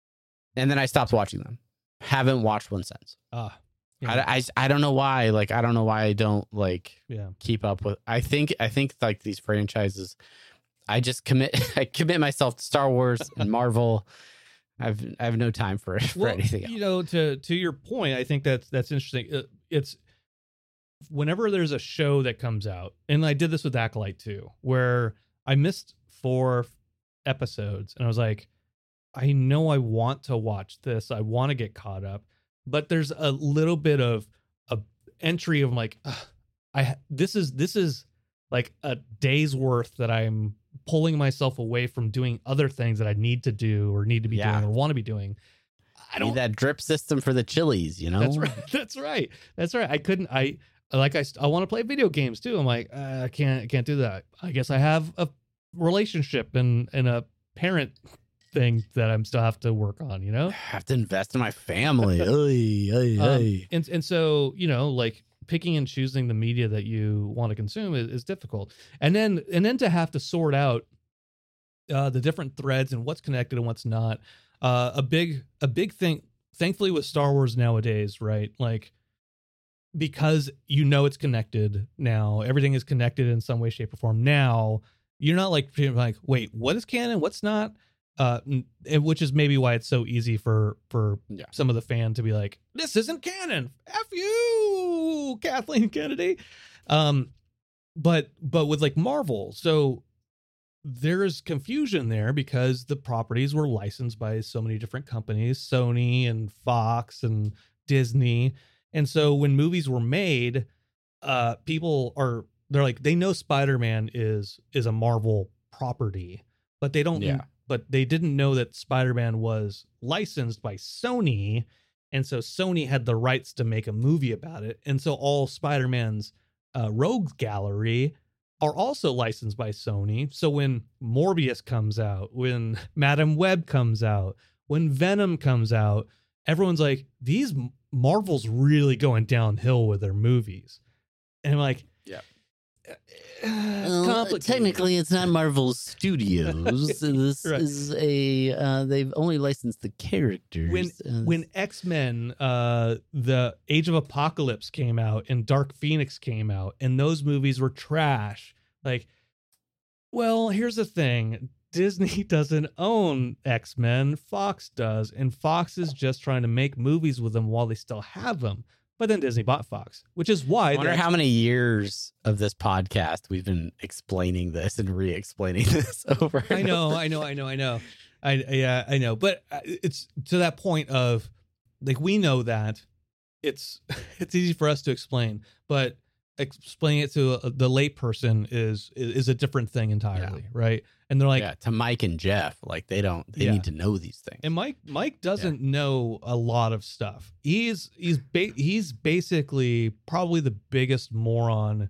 And then I stopped watching them. Haven't watched one since. Ah, yeah, I, I, I don't know why. Like, I don't know why I don't like yeah. keep up with. I think, I think like these franchises, I just commit, I commit myself to Star Wars and Marvel. I've, I have no time for for Well, anything else. you know, to to your point, I think that's that's interesting. Uh, It's whenever there's a show that comes out, and I did this with Acolyte too, where I missed four episodes, and I was like, I know I want to watch this, I want to get caught up, but there's a little bit of a entry of like, ugh, I this is this is like a day's worth that I'm pulling myself away from doing other things that I need to do or need to be Yeah. doing or want to be doing. I Need don't. that drip system for the chilies, you know? That's right. That's right. That's right. I couldn't. I like. I. I want to play video games too. I'm like, uh, I can't. I can't do that. I guess I have a relationship and and a parent thing that I'm still have to work on. You know. I have to invest in my family. Oy, oy, Um, oy. and and so you know, like picking and choosing the media that you want to consume is, is difficult. And then and then to have to sort out uh, the different threads and what's connected and what's not. Uh, a big a big thing, thankfully, with Star Wars nowadays, right? Like, because you know it's connected now, everything is connected in some way, shape, or form. Now you're not like like, wait, what is canon? What's not? Uh, and which is maybe why it's so easy for for Yeah. some of the fan to be like, this isn't canon. F you, Kathleen Kennedy. Um, but but with like Marvel, so there's confusion there because the properties were licensed by so many different companies, Sony and Fox and Disney. And so when movies were made, uh, people are, they're like, they know Spider-Man is, is a Marvel property, but they don't, Yeah. but they didn't know that Spider-Man was licensed by Sony. And so Sony had the rights to make a movie about it. And so all Spider-Man's uh, rogues gallery are also licensed by Sony. So when Morbius comes out, when Madam Web comes out, when Venom comes out, everyone's like, these Marvel's really going downhill with their movies. And I'm like, Yeah. uh, complicated. technically, it's not Marvel Studios. This Right. is a uh, they've only licensed the characters. when Uh, when X-Men uh the Age of Apocalypse came out and Dark Phoenix came out and those movies were trash, like, well, here's the thing, Disney doesn't own X-Men, Fox does, and Fox is just trying to make movies with them while they still have them. But then Disney bought Fox, which is why I wonder the how many years of this podcast we've been explaining this and re-explaining this over. I and know, over. I know, I know, I know. I yeah, I know. But uh, it's to that point of like we know that it's it's easy for us to explain, but explaining it to a, the lay person is, is is a different thing entirely, right? And they're like, yeah, to Mike and Jeff, like they don't, they Yeah. need to know these things. and Mike Mike doesn't know a lot of stuff. He's he's ba- he's basically probably the biggest moron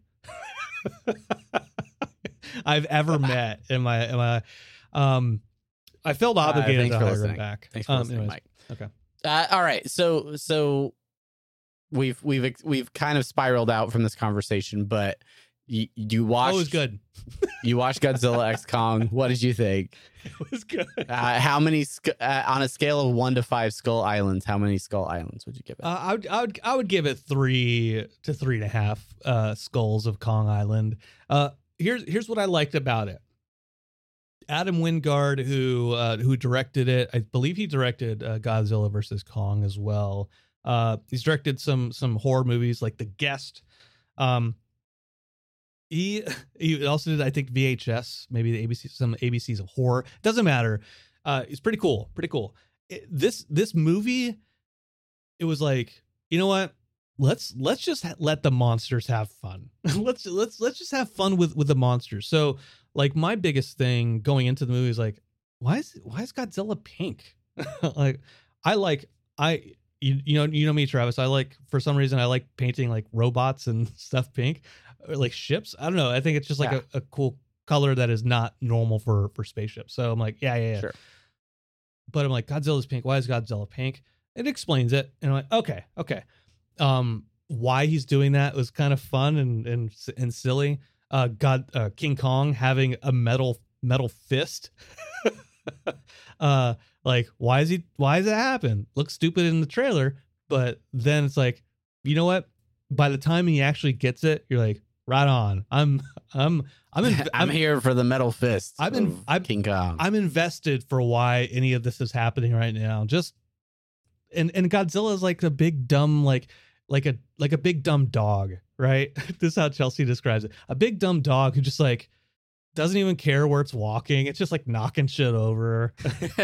I've ever met in my in my um. I felt obligated thanks to for hire him listening. back. Thanks for Um, listening, anyways, Mike. Okay. Uh, all right, so so we've we've ex- we've kind of spiraled out from this conversation, but you, you watched Oh, it was good. you watched Godzilla X Kong. What did you think? It was good. Uh, how many sk- uh, on a scale of one to five Skull Islands? How many Skull Islands would you give it? Uh, I would, I would, I would give it three to three and a half uh, skulls of Kong Island. Uh, here's, here's what I liked about it. Adam Wingard, who, uh, who directed it, I believe he directed uh, Godzilla versus Kong as well. Uh, he's directed some, some horror movies like The Guest. Um, he, he also did, I think, V H S, maybe the A B C, some A B Cs of horror. Doesn't matter. Uh, it's pretty cool. Pretty cool. It, this, this movie, it was like, you know what? let's let's just ha- let the monsters have fun. let's let's let's just have fun with with the monsters. So like my biggest thing going into the movie is like, why is why is Godzilla pink? Like I like I you, you know you know me, Travis. I like, for some reason I like painting like robots and stuff pink, or like ships. I don't know. I think it's just like Yeah. a, a cool color that is not normal for for spaceships. So I'm like, yeah, yeah, yeah. Sure. But I'm like, Godzilla's pink. Why is Godzilla pink? It explains it, and I'm like, okay, okay. Um, why he's doing that was kind of fun and and and silly. Uh, God, uh, King Kong having a metal metal fist. uh, like, why is he? Why does it happen? Looks stupid in the trailer, but then it's like, you know what? By the time he actually gets it, you're like, right on. I'm I'm I'm in, I'm, I'm here for the metal fist. I'm in- of I'm- King Kong. I'm invested for why any of this is happening right now. Just and and Godzilla is like a big dumb like like a like a big dumb dog, right? This is how Chelsea describes it. A big dumb dog who just like doesn't even care where it's walking. It's just like knocking shit over.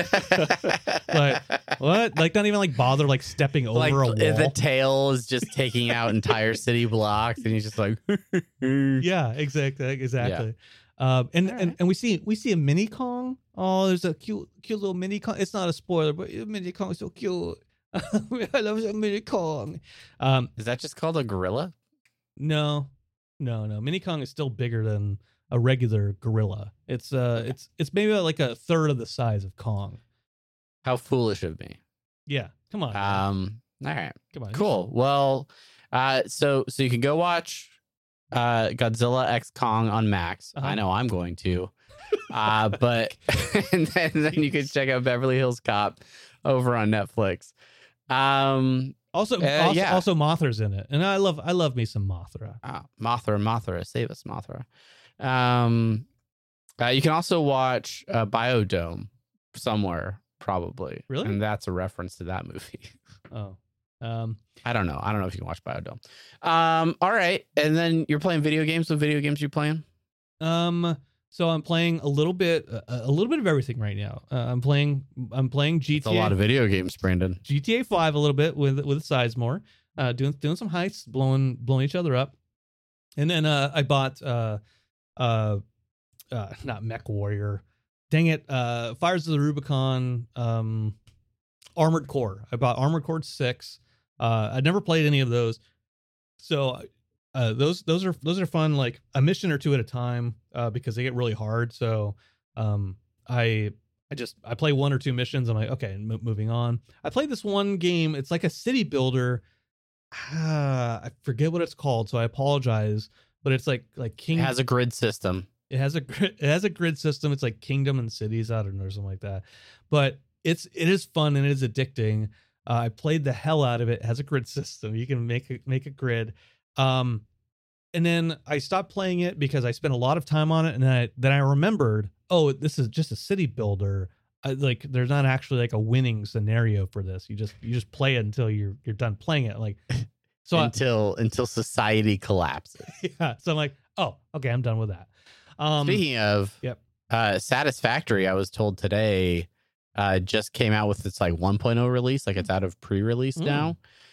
Like, what? Like not even like bother like stepping over like a wall. the tail is just taking out entire city blocks, and he's just like, Yeah, exactly, exactly. Um, and, and and we see we see a mini Kong. Oh, there's a cute cute little mini Kong. It's not a spoiler, but mini Kong is so cute. I love a mini Kong. Um, Is that just called a gorilla? no, no, no. Mini Kong is still bigger than a regular gorilla. It's uh, it's it's maybe like a third of the size of Kong. How foolish of me. Yeah, come on, man. Um, all right, Come on. cool. Well, uh, so so you can go watch uh Godzilla X Kong on Max. Uh-huh. I know I'm going to. Uh, but and then, then you can check out Beverly Hills Cop over on Netflix. Um, Also, Uh, also, yeah. also Mothra's in it, and I love I love me some Mothra. ah, Mothra, Mothra, save us, Mothra. Um, uh, you can also watch uh, Biodome somewhere, probably. Really? And that's a reference to that movie. Oh, um, I don't know. I don't know if you can watch Biodome. Um, all right. And then you're playing video games. What video games are you playing? Um, so I'm playing a little bit, uh, a little bit of everything right now. Uh, I'm playing, I'm playing G It's T A, a lot of video games, Brandon. G T A five a little bit with with Sizemore, uh, doing doing some heists, blowing blowing each other up, and then uh, I bought uh, uh, uh, not Mech Warrior, dang it, uh, Fires of the Rubicon, um, Armored Core. I bought Armored Core six. Uh, I'd never played any of those, so. Uh, those those are those are fun, like a mission or two at a time, uh, because they get really hard. So um, I I just I play one or two missions. I'm like, okay, m- moving on. I played this one game. It's like a city builder. Ah, I forget what it's called, so I apologize. But it's like like It King. has a grid system. It has a grid, it has a grid system. It's like Kingdom and Cities. I don't know, or something like that. But it's it is fun and it is addicting. Uh, I played the hell out of it. It has a grid system. You can make a, make a grid. Um, and then I stopped playing it because I spent a lot of time on it, and then I then I remembered, oh, this is just a city builder. I, like, there's not actually like a winning scenario for this. You just you just play it until you're you're done playing it. Like, so I, until until society collapses. yeah. So I'm like, oh, okay, I'm done with that. Um, Speaking of, yep. uh, Satisfactory, I was told today, uh, just came out with its like one point oh release. Like it's out of pre-release Mm. now.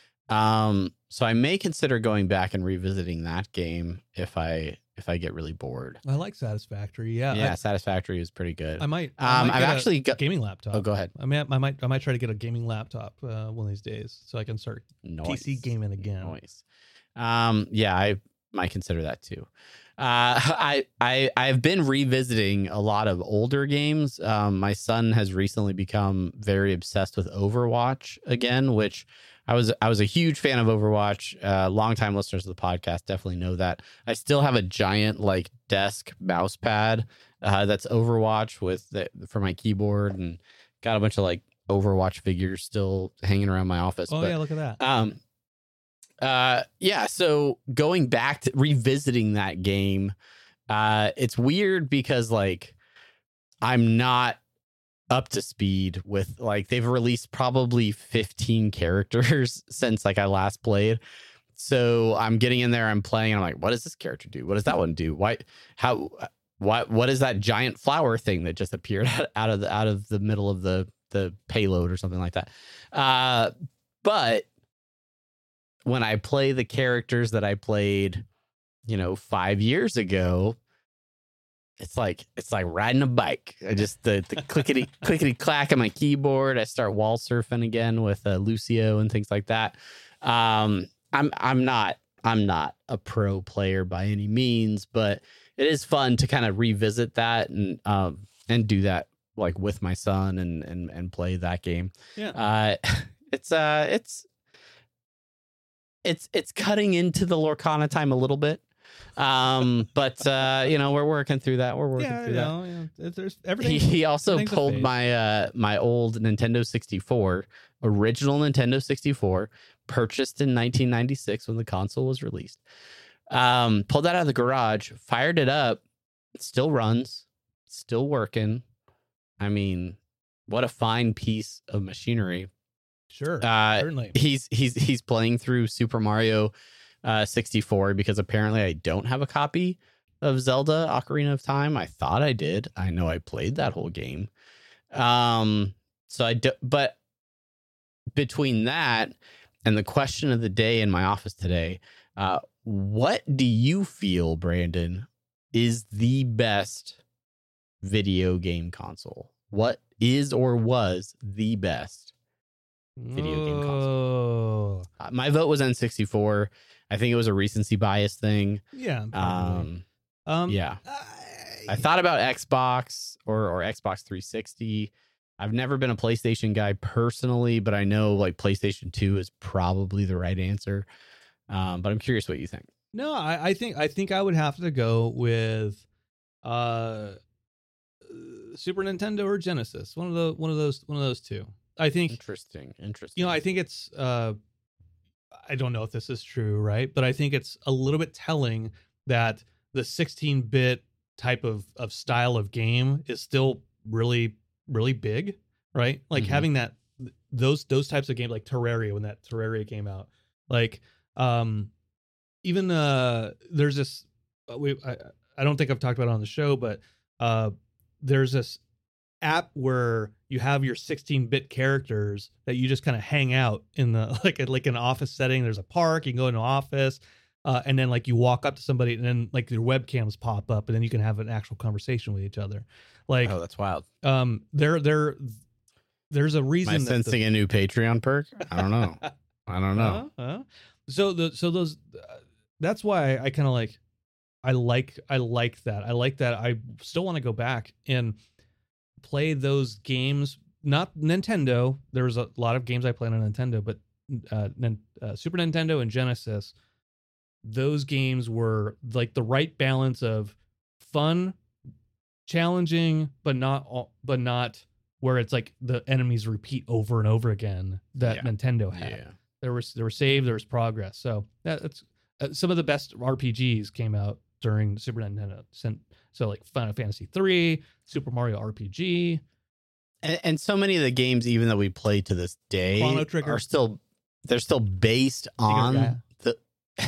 Um, so I may consider going back and revisiting that game if I if I get really bored. I like Satisfactory. Yeah. Yeah, Satisfactory is pretty good. I, I might. I Um, might I've get a actually got. gaming laptop. Oh, go ahead. I mean, I might, I might try to get a gaming laptop uh, one of these days, so I can start Noise. P C gaming again. Noise. Um, yeah, I might consider that too. Uh, I I I've been revisiting a lot of older games. Um, my son has recently become very obsessed with Overwatch again, which I was I was a huge fan of Overwatch. Uh, longtime listeners of the podcast definitely know that. I still have a giant like desk mouse pad uh, that's Overwatch with the, for my keyboard, and got a bunch of like Overwatch figures still hanging around my office. Oh but, yeah, look at that. um, uh, yeah. So going back to revisiting that game, uh, it's weird because like I'm not up to speed with like they've released probably fifteen characters since like I last played. So I'm getting in there, I'm playing, and I'm like, what does this character do? What does that one do? Why? How? What? What is that giant flower thing that just appeared out of the out of the middle of the the payload or something like that? Uh, but when I play the characters that I played, you know, five years ago, it's like it's like riding a bike. I just the the clickety clickety clack on my keyboard. I start wall surfing again with uh, Lucio and things like that. Um, I'm I'm not I'm not a pro player by any means, but it is fun to kind of revisit that and um and do that like with my son and and and play that game. Yeah. Uh, it's uh it's it's it's cutting into the Lorcana time a little bit. Um, but uh, you know, we're working through that. We're working Yeah, through you that. know, yeah. There's everything. He, he also everything's a pulled phase. my uh my old Nintendo sixty-four, original Nintendo sixty-four, purchased in nineteen ninety-six when the console was released. Um, pulled that out of the garage, fired it up, it still runs, still working. I mean, what a fine piece of machinery. Sure, Uh, certainly. he's he's he's playing through Super Mario uh, sixty-four because apparently I don't have a copy of Zelda Ocarina of Time. I thought I did. I know I played that whole game. Um, so I do, but between that and the question of the day in my office today, uh, what do you feel, Brandon, is the best video game console? What is or was the best video game console? Oh, Uh, my vote was N sixty-four. I think it was a recency bias thing. yeah. probably. Um, Um, yeah. I, I thought about Xbox or or Xbox three sixty. I've never been a PlayStation guy personally, but I know like PlayStation two is probably the right answer. Um, but I'm curious what you think. No, I, I think I think I would have to go with uh Super Nintendo or Genesis. One of the one of those one of those two. I think Interesting. Interesting. you know, I think it's uh I don't know if this is true, right? But I think it's a little bit telling that the sixteen-bit type of of style of game is still really really big, right? Like Mhm. having that those those types of games like Terraria when that Terraria came out. Like um even uh there's this uh, we I, I don't think I've talked about it on the show, but uh there's this app where you have your sixteen-bit characters that you just kind of hang out in the like a, like an office setting. There's a park, you can go into an office, uh, and then like you walk up to somebody, and then like your webcams pop up, and then you can have an actual conversation with each other. Like, oh, that's wild. um, there there there's a Am reason I that sensing the, a new Patreon perk? I don't know. I don't know. Uh, uh. So the so those uh, that's why I kind of like I like I like that I like that I still want to go back and play those games. Not Nintendo. There's a lot of games I played on Nintendo, but uh, Nin- uh, Super Nintendo and Genesis. Those games were like the right balance of fun, challenging, but not all, but not where it's like the enemies repeat over and over again that Yeah. Nintendo had. Yeah. There was there was save, there was progress. So that, that's uh, some of the best R P Gs came out during Super Nintendo. So, so like Final Fantasy three, Super Mario R P G. And, and so many of the games, even that we play to this day, Chrono Trigger. are still they're still based on Gaia. the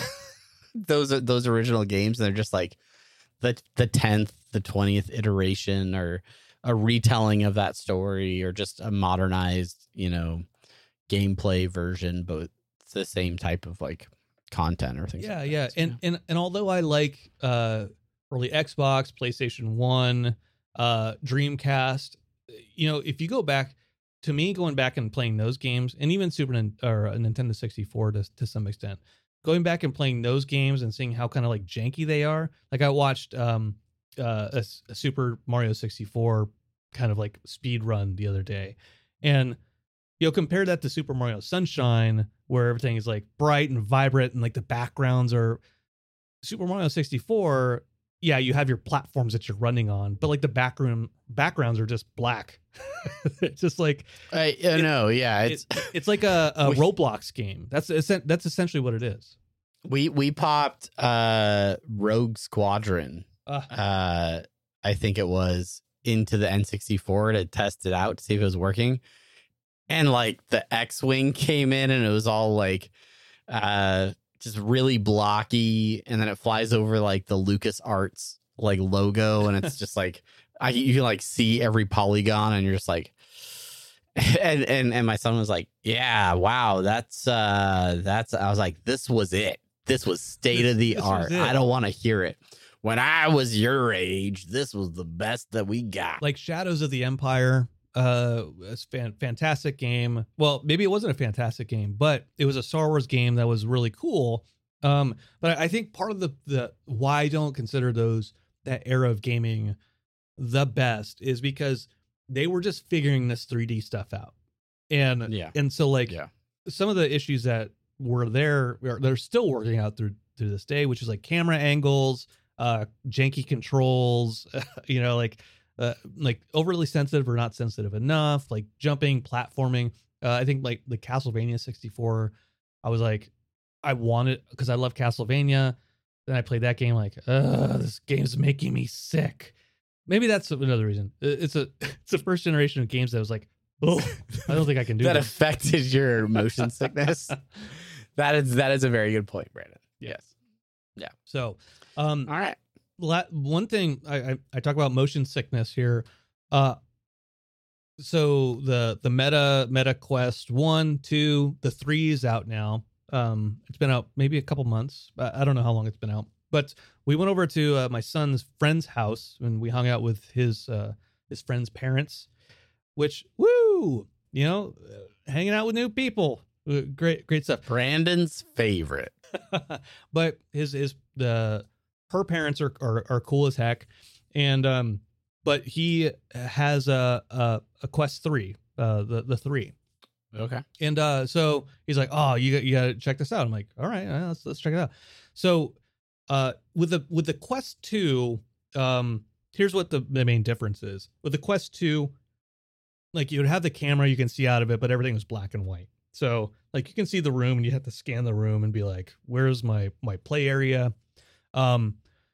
those are those original games, and they're just like the the tenth, the twentieth iteration, or a retelling of that story, or just a modernized, you know, gameplay version, but it's the same type of like content or things. Yeah, like yeah. that. So, And and and although I like uh early Xbox, PlayStation one, uh Dreamcast, you know, if you go back to me going back and playing those games, and even Super Nin- or uh, Nintendo sixty-four to to some extent, going back and playing those games and seeing how kind of like janky they are. Like I watched um uh a, a Super Mario sixty-four kind of like speed run the other day, and you know, compare that to Super Mario Sunshine, where everything is like bright and vibrant, and like the backgrounds are Super Mario sixty-four. Yeah, you have your platforms that you're running on, but like the background backgrounds are just black. It's just like I, I it- know, yeah. It's it's it's like a, a We- Roblox game. That's essen- that's essentially what it is. we we popped uh Rogue Squadron. Uh, uh I think it was into the N sixty-four to test it out to see if it was working. And like the X-Wing came in and it was all like uh just really blocky, and then it flies over like the LucasArts like logo, and it's just like I you can like see every polygon, and you're just like, and, and and my son was like, yeah, wow, that's uh that's I was like, this was it. This was state of the art. I don't want to hear it. When I was your age, this was the best that we got. Like Shadows of the Empire, uh, was fan- fantastic game. Well, maybe it wasn't a fantastic game, but it was a Star Wars game that was really cool. Um, but I think part of the the why I don't consider those that era of gaming the best is because they were just figuring this three D stuff out, and yeah, and so like yeah. some of the issues that were there, they're still working out through through this day, which is like camera angles. Uh, janky controls, you know, like uh, like overly sensitive or not sensitive enough, like jumping, platforming. Uh, I think like the Castlevania sixty-four, I was like, I wanted because I love Castlevania. Then I played that game like, uh, this game's making me sick. Maybe that's another reason. It's a it's a first generation of games that was like, oh, I don't think I can do that. This. Affected your motion sickness. That is that is a very good point, Brandon. Yes. Yeah. So. Um, all right. La- one thing I, I, I talk about motion sickness here. Uh, so the the Meta Meta Quest one, two, the three is out now. Um, it's been out maybe a couple months. I, I don't know how long it's been out. But we went over to uh, my son's friend's house and we hung out with his uh, his friend's parents. Which woo, you know, uh, hanging out with new people, uh, great great stuff. Brandon's favorite. But his his the. Her parents are, are are cool as heck, and um, but he has a a, a Quest three, uh, the the three. Okay. And uh, so he's like, oh, you you gotta check this out. I'm like, all right, let's let's check it out. So, uh, with the with the Quest two, um, here's what the the main difference is. With the Quest two, like you would have the camera, you can see out of it, but everything was black and white. So like you can see the room, and you have to scan the room and be like, where's my my play area? Um,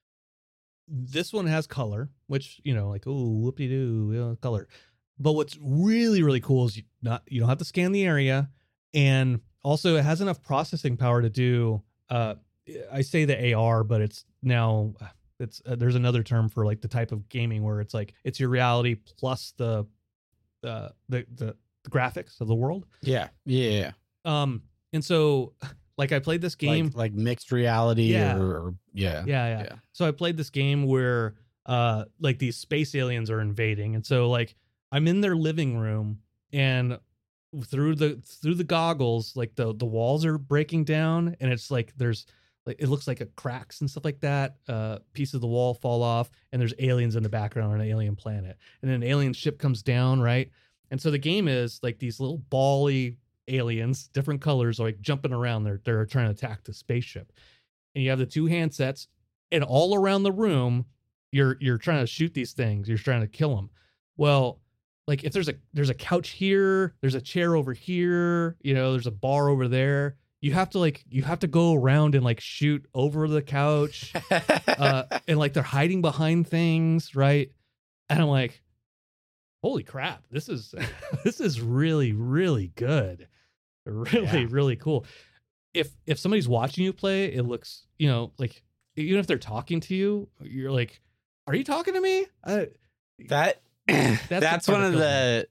this one has color, which, you know, like, oh, whoopie-doo, you know, color. But what's really, really cool is you not, you don't have to scan the area. And also it has enough processing power to do, uh, I say the A R, but it's now, it's, uh, there's another term for like the type of gaming where it's like, it's your reality plus the, uh, the, the, the graphics of the world. Yeah. Yeah. Um, and so like I played this game like, like mixed reality yeah. or, or yeah. yeah, yeah, yeah. So I played this game where uh like these space aliens are invading. And so like I'm in their living room and through the through the goggles, like the the walls are breaking down and it's like there's like it looks like a cracks and stuff like that. Uh pieces of the wall fall off and there's aliens in the background on an alien planet. And then an alien ship comes down, right? And so the game is like these little bally aliens, different colors, like jumping around. They're they're trying to attack the spaceship, and you have the two handsets, and all around the room, you're you're trying to shoot these things. You're trying to kill them. Well, like if there's a there's a couch here, there's a chair over here, you know, there's a bar over there. You have to like you have to go around and like shoot over the couch, uh, and like they're hiding behind things, right? And I'm like, holy crap, this is this is really really good. Really, yeah. really cool. If if somebody's watching you play, it looks, you know, like even if they're talking to you, you're like, are you talking to me? Uh, that that's, that's one of the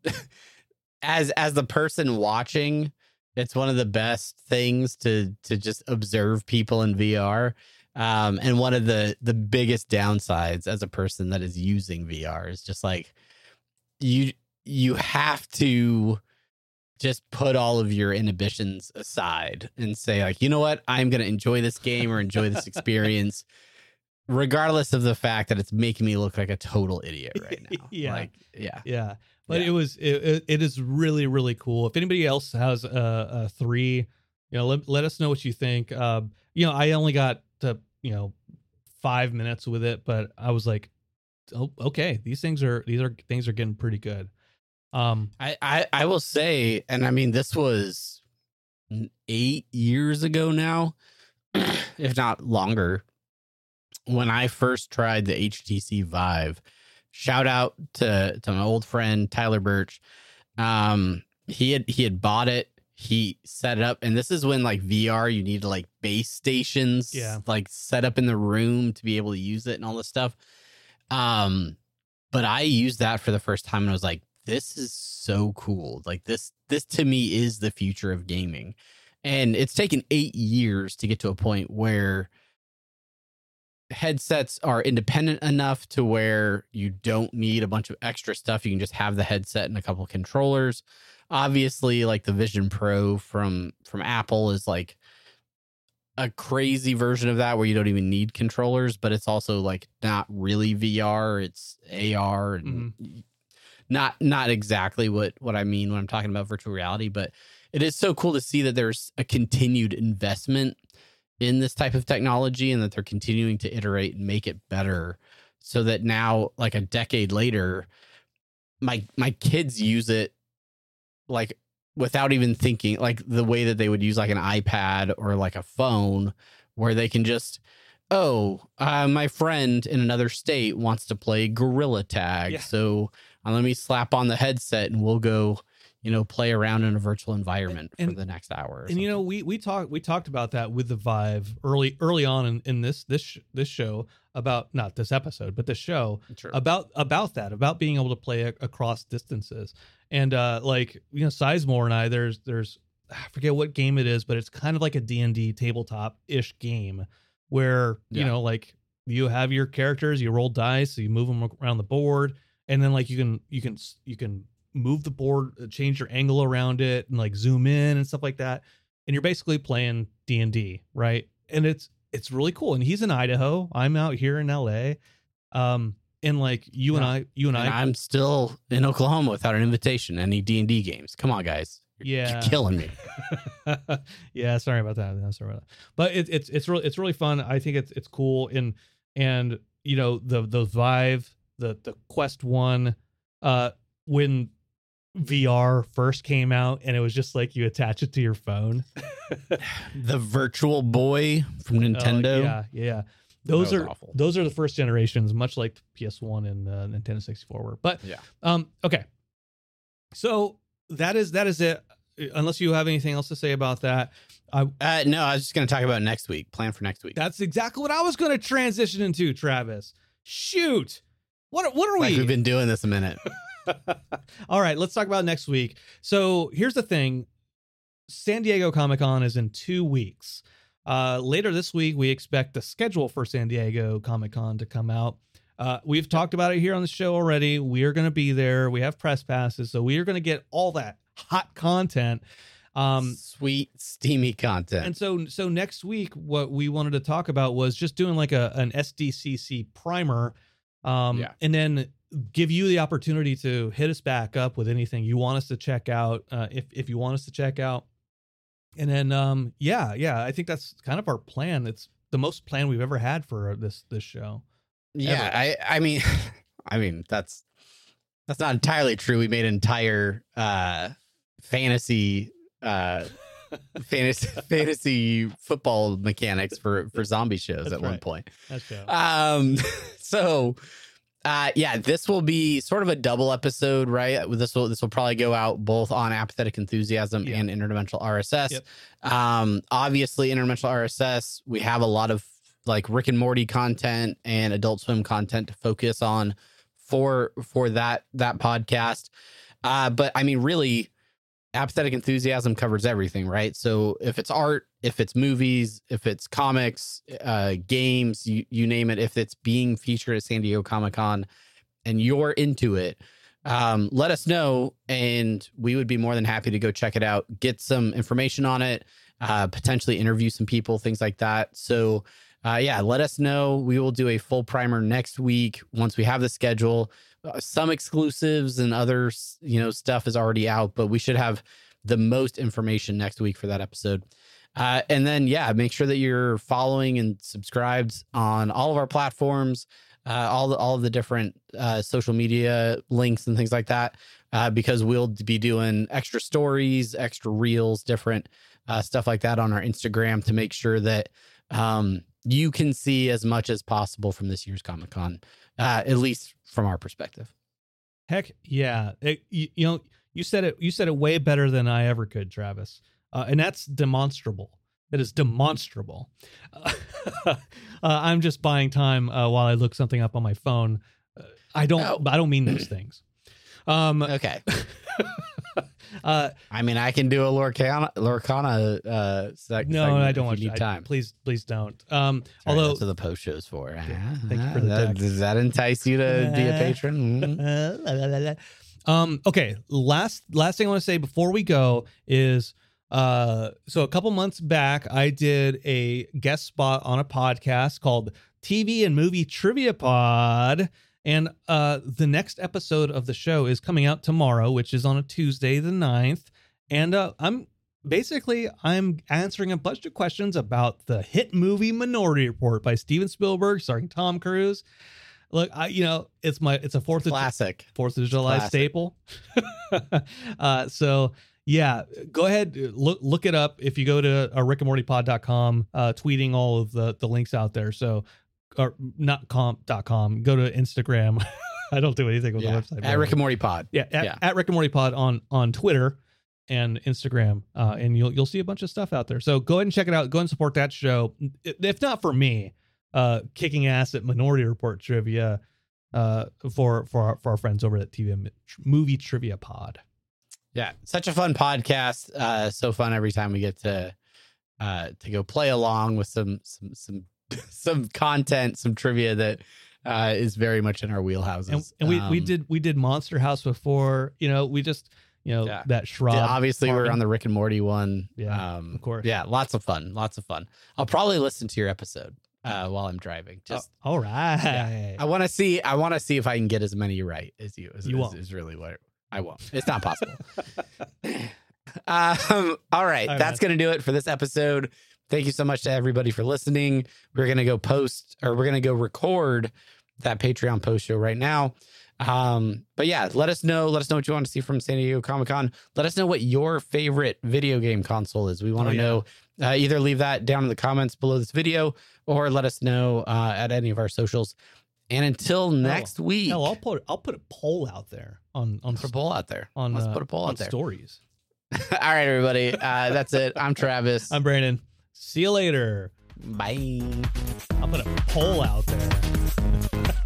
as as the person watching, it's one of the best things to to just observe people in V R. Um, and one of the the biggest downsides as a person that is using V R is just like you you have to just put all of your inhibitions aside and say like, you know what, I'm going to enjoy this game or enjoy this experience, regardless of the fact that it's making me look like a total idiot right now. yeah. Like, yeah. Yeah. But yeah. it was, it, it is really, really cool. If anybody else has a, a three, you know, let, let us know what you think. Um, you know, I only got to, you know, five minutes with it, but I was like, oh, okay, these things are, these are things are getting pretty good. Um, I, I, I will say, and I mean, this was eight years ago now, if not longer, when I first tried the H T C Vive. Shout out to, to my old friend, Tyler Birch. Um, he had, he had bought it. He set it up. And this is when like V R, you need to like base stations, yeah. like set up in the room to be able to use it and all this stuff. Um, but I used that for the first time and I was like, this is so cool. Like this, this to me is the future of gaming. And it's taken eight years to get to a point where headsets are independent enough to where you don't need a bunch of extra stuff. You can just have the headset and a couple of controllers. Obviously, like the Vision Pro from from Apple is like a crazy version of that where you don't even need controllers, but it's also like not really V R, it's A R and mm-hmm. not not exactly what what I mean when I'm talking about virtual reality, but it is so cool to see that there's a continued investment in this type of technology and that they're continuing to iterate and make it better so that now, like a decade later, my my kids use it like without even thinking, like the way that they would use like an iPad or like a phone, where they can just, oh, uh, my friend in another state wants to play Gorilla Tag. Yeah. So uh, let me slap on the headset and we'll go, you know, play around in a virtual environment and, for the next hour. And, you know, we, we talked, we talked about that with the Vive early, early on in, in this, this, this show about, not this episode, but this show sure. about, about that, about being able to play a, across distances. And uh, like, you know, Sizemore and I, there's, there's, I forget what game it is, but it's kind of like a D and D tabletop ish game where, yeah. you know, like you have your characters, you roll dice, so you move them around the board. And then like you can, you can, you can move the board, change your angle around it and like zoom in and stuff like that. And you're basically playing D and D, right? And it's, it's really cool. And he's in Idaho. I'm out here in L A. Um, And like you yeah. and I, you and, and I, I'm still in Oklahoma without an invitation. Any D and D games? Come on, guys! You're, yeah, you're killing me. yeah, sorry about that. No, sorry about that. But it, it's it's really it's really fun. I think it's it's cool. And and you know the the Vive, the the Quest One, uh, when V R first came out, and it was just like you attach it to your phone. The Virtual Boy from Nintendo. Uh, yeah, yeah. Those are awful. Those are the first generations, much like P S one and uh, Nintendo sixty-four were. But yeah, um, okay. So that is that is it. Unless you have anything else to say about that, I uh, no, I was just going to talk about next week. Plan for next week. That's exactly what I was going to transition into, Travis. Shoot, what what are like we? We've been doing this a minute. All right, let's talk about next week. So here's the thing: San Diego Comic-Con is in two weeks. Uh, later this week, we expect the schedule for San Diego Comic-Con to come out. Uh, we've talked about it here on the show already. We are going to be there. We have press passes, so we are going to get all that hot content. Um, Sweet, steamy content. And so, so next week, what we wanted to talk about was just doing like a an S D C C primer, um, yeah. and then give you the opportunity to hit us back up with anything you want us to check out. Uh, if if you want us to check out. And then, um, yeah, yeah, I think that's kind of our plan. It's the most plan we've ever had for this this show. Yeah, ever. I, I mean, I mean that's that's not entirely true. We made entire uh, fantasy, uh, fantasy, fantasy football mechanics for for zombie shows that's at right. one point. That's true. Um, so. Uh, yeah, this will be sort of a double episode, right? This will this will probably go out both on Apathetic Enthusiasm yeah. and Interdimensional R S S. Yep. Um, obviously, Interdimensional R S S, we have a lot of like Rick and Morty content and Adult Swim content to focus on for for that that podcast. Uh, but I mean, really, Apathetic Enthusiasm covers everything, right? So if it's art, if it's movies, if it's comics, uh, games, you, you name it, if it's being featured at San Diego Comic-Con and you're into it, um, let us know. And we would be more than happy to go check it out, get some information on it, uh, potentially interview some people, things like that. So uh, yeah, let us know. We will do a full primer next week once we have the schedule. Uh, some exclusives and other, you know, stuff is already out, but we should have the most information next week for that episode. Uh, and then, yeah, make sure that you're following and subscribed on all of our platforms, uh, all the, all of the different uh, social media links and things like that, uh, because we'll be doing extra stories, extra reels, different uh, stuff like that on our Instagram to make sure that um, you can see as much as possible from this year's Comic-Con, uh, at least from our perspective. Heck yeah. It, you, you know, you said it, you said it way better than I ever could, Travis. Uh, and that's demonstrable. It is demonstrable. Uh, uh, I'm just buying time uh, while I look something up on my phone. Uh, I don't, oh. I don't mean those things. Um, Okay. uh, I mean, I can do a Lorcana, Lorcana uh, seg- no, segment I don't if want you to. need time. Please, please don't. Um, Sorry, although, that's what the post show's for. Yeah, Ah, thank you for the that- text. Does that entice you to be a patron? Mm. um, okay. Last, last thing I want to say before we go is, uh, so a couple months back, I did a guest spot on a podcast called T V and Movie Trivia Pod. And uh, the next episode of the show is coming out tomorrow, which is on a Tuesday, the ninth. And uh, I'm basically, I'm answering a bunch of questions about the hit movie Minority Report by Steven Spielberg, starring Tom Cruise. Look, I, you know, it's my, it's a Fourth of Classic. Fourth of July Classic. staple. uh, so yeah, go ahead, look look it up. If you go to uh, rick and morty pod dot com, uh, tweeting all of the the links out there. So, or not comp dot com. Go to Instagram. I don't do anything with Yeah. the website. At Rick and Morty Pod. Yeah, at, Yeah. at Rick and Morty Pod on on Twitter and Instagram, uh, and you'll you'll see a bunch of stuff out there. So go ahead and check it out. Go and support that show. If not for me, uh, kicking ass at Minority Report trivia, uh, for for our, for our friends over at T V Movie Trivia Pod. Yeah, such a fun podcast. Uh, so fun every time we get to uh, to go play along with some some some some content, some trivia that uh, is very much in our wheelhouses. And, and we, we Um, did we did Monster House before. You know, we just you know Yeah. that Schraub. Yeah, obviously, we're Farming. on the Rick and Morty one. Yeah, um, of course. Yeah, lots of fun. Lots of fun. I'll probably listen to your episode uh, while I'm driving. Just Oh, all right. yeah. I want to see. I want to see if I can get as many right as you. Is, You is, won't. is really what I won't. It's not possible. um. All right, All that's right. gonna do it for this episode. Thank you so much to everybody for listening. We're gonna go post, or we're gonna go record that Patreon post show right now. Um, but yeah, let us know. Let us know what you want to see from San Diego Comic-Con. Let us know what your favorite video game console is. We want Oh, to yeah. know. Uh, either leave that down in the comments below this video, or let us know uh, at any of our socials. And until next week, Hell, I'll put I'll put a poll out there on on put a poll out there. on Let's uh, put a poll on out there. stories. All right, everybody. Uh, that's it. I'm Travis. I'm Brandon. See you later. Bye. I'll put a poll out there.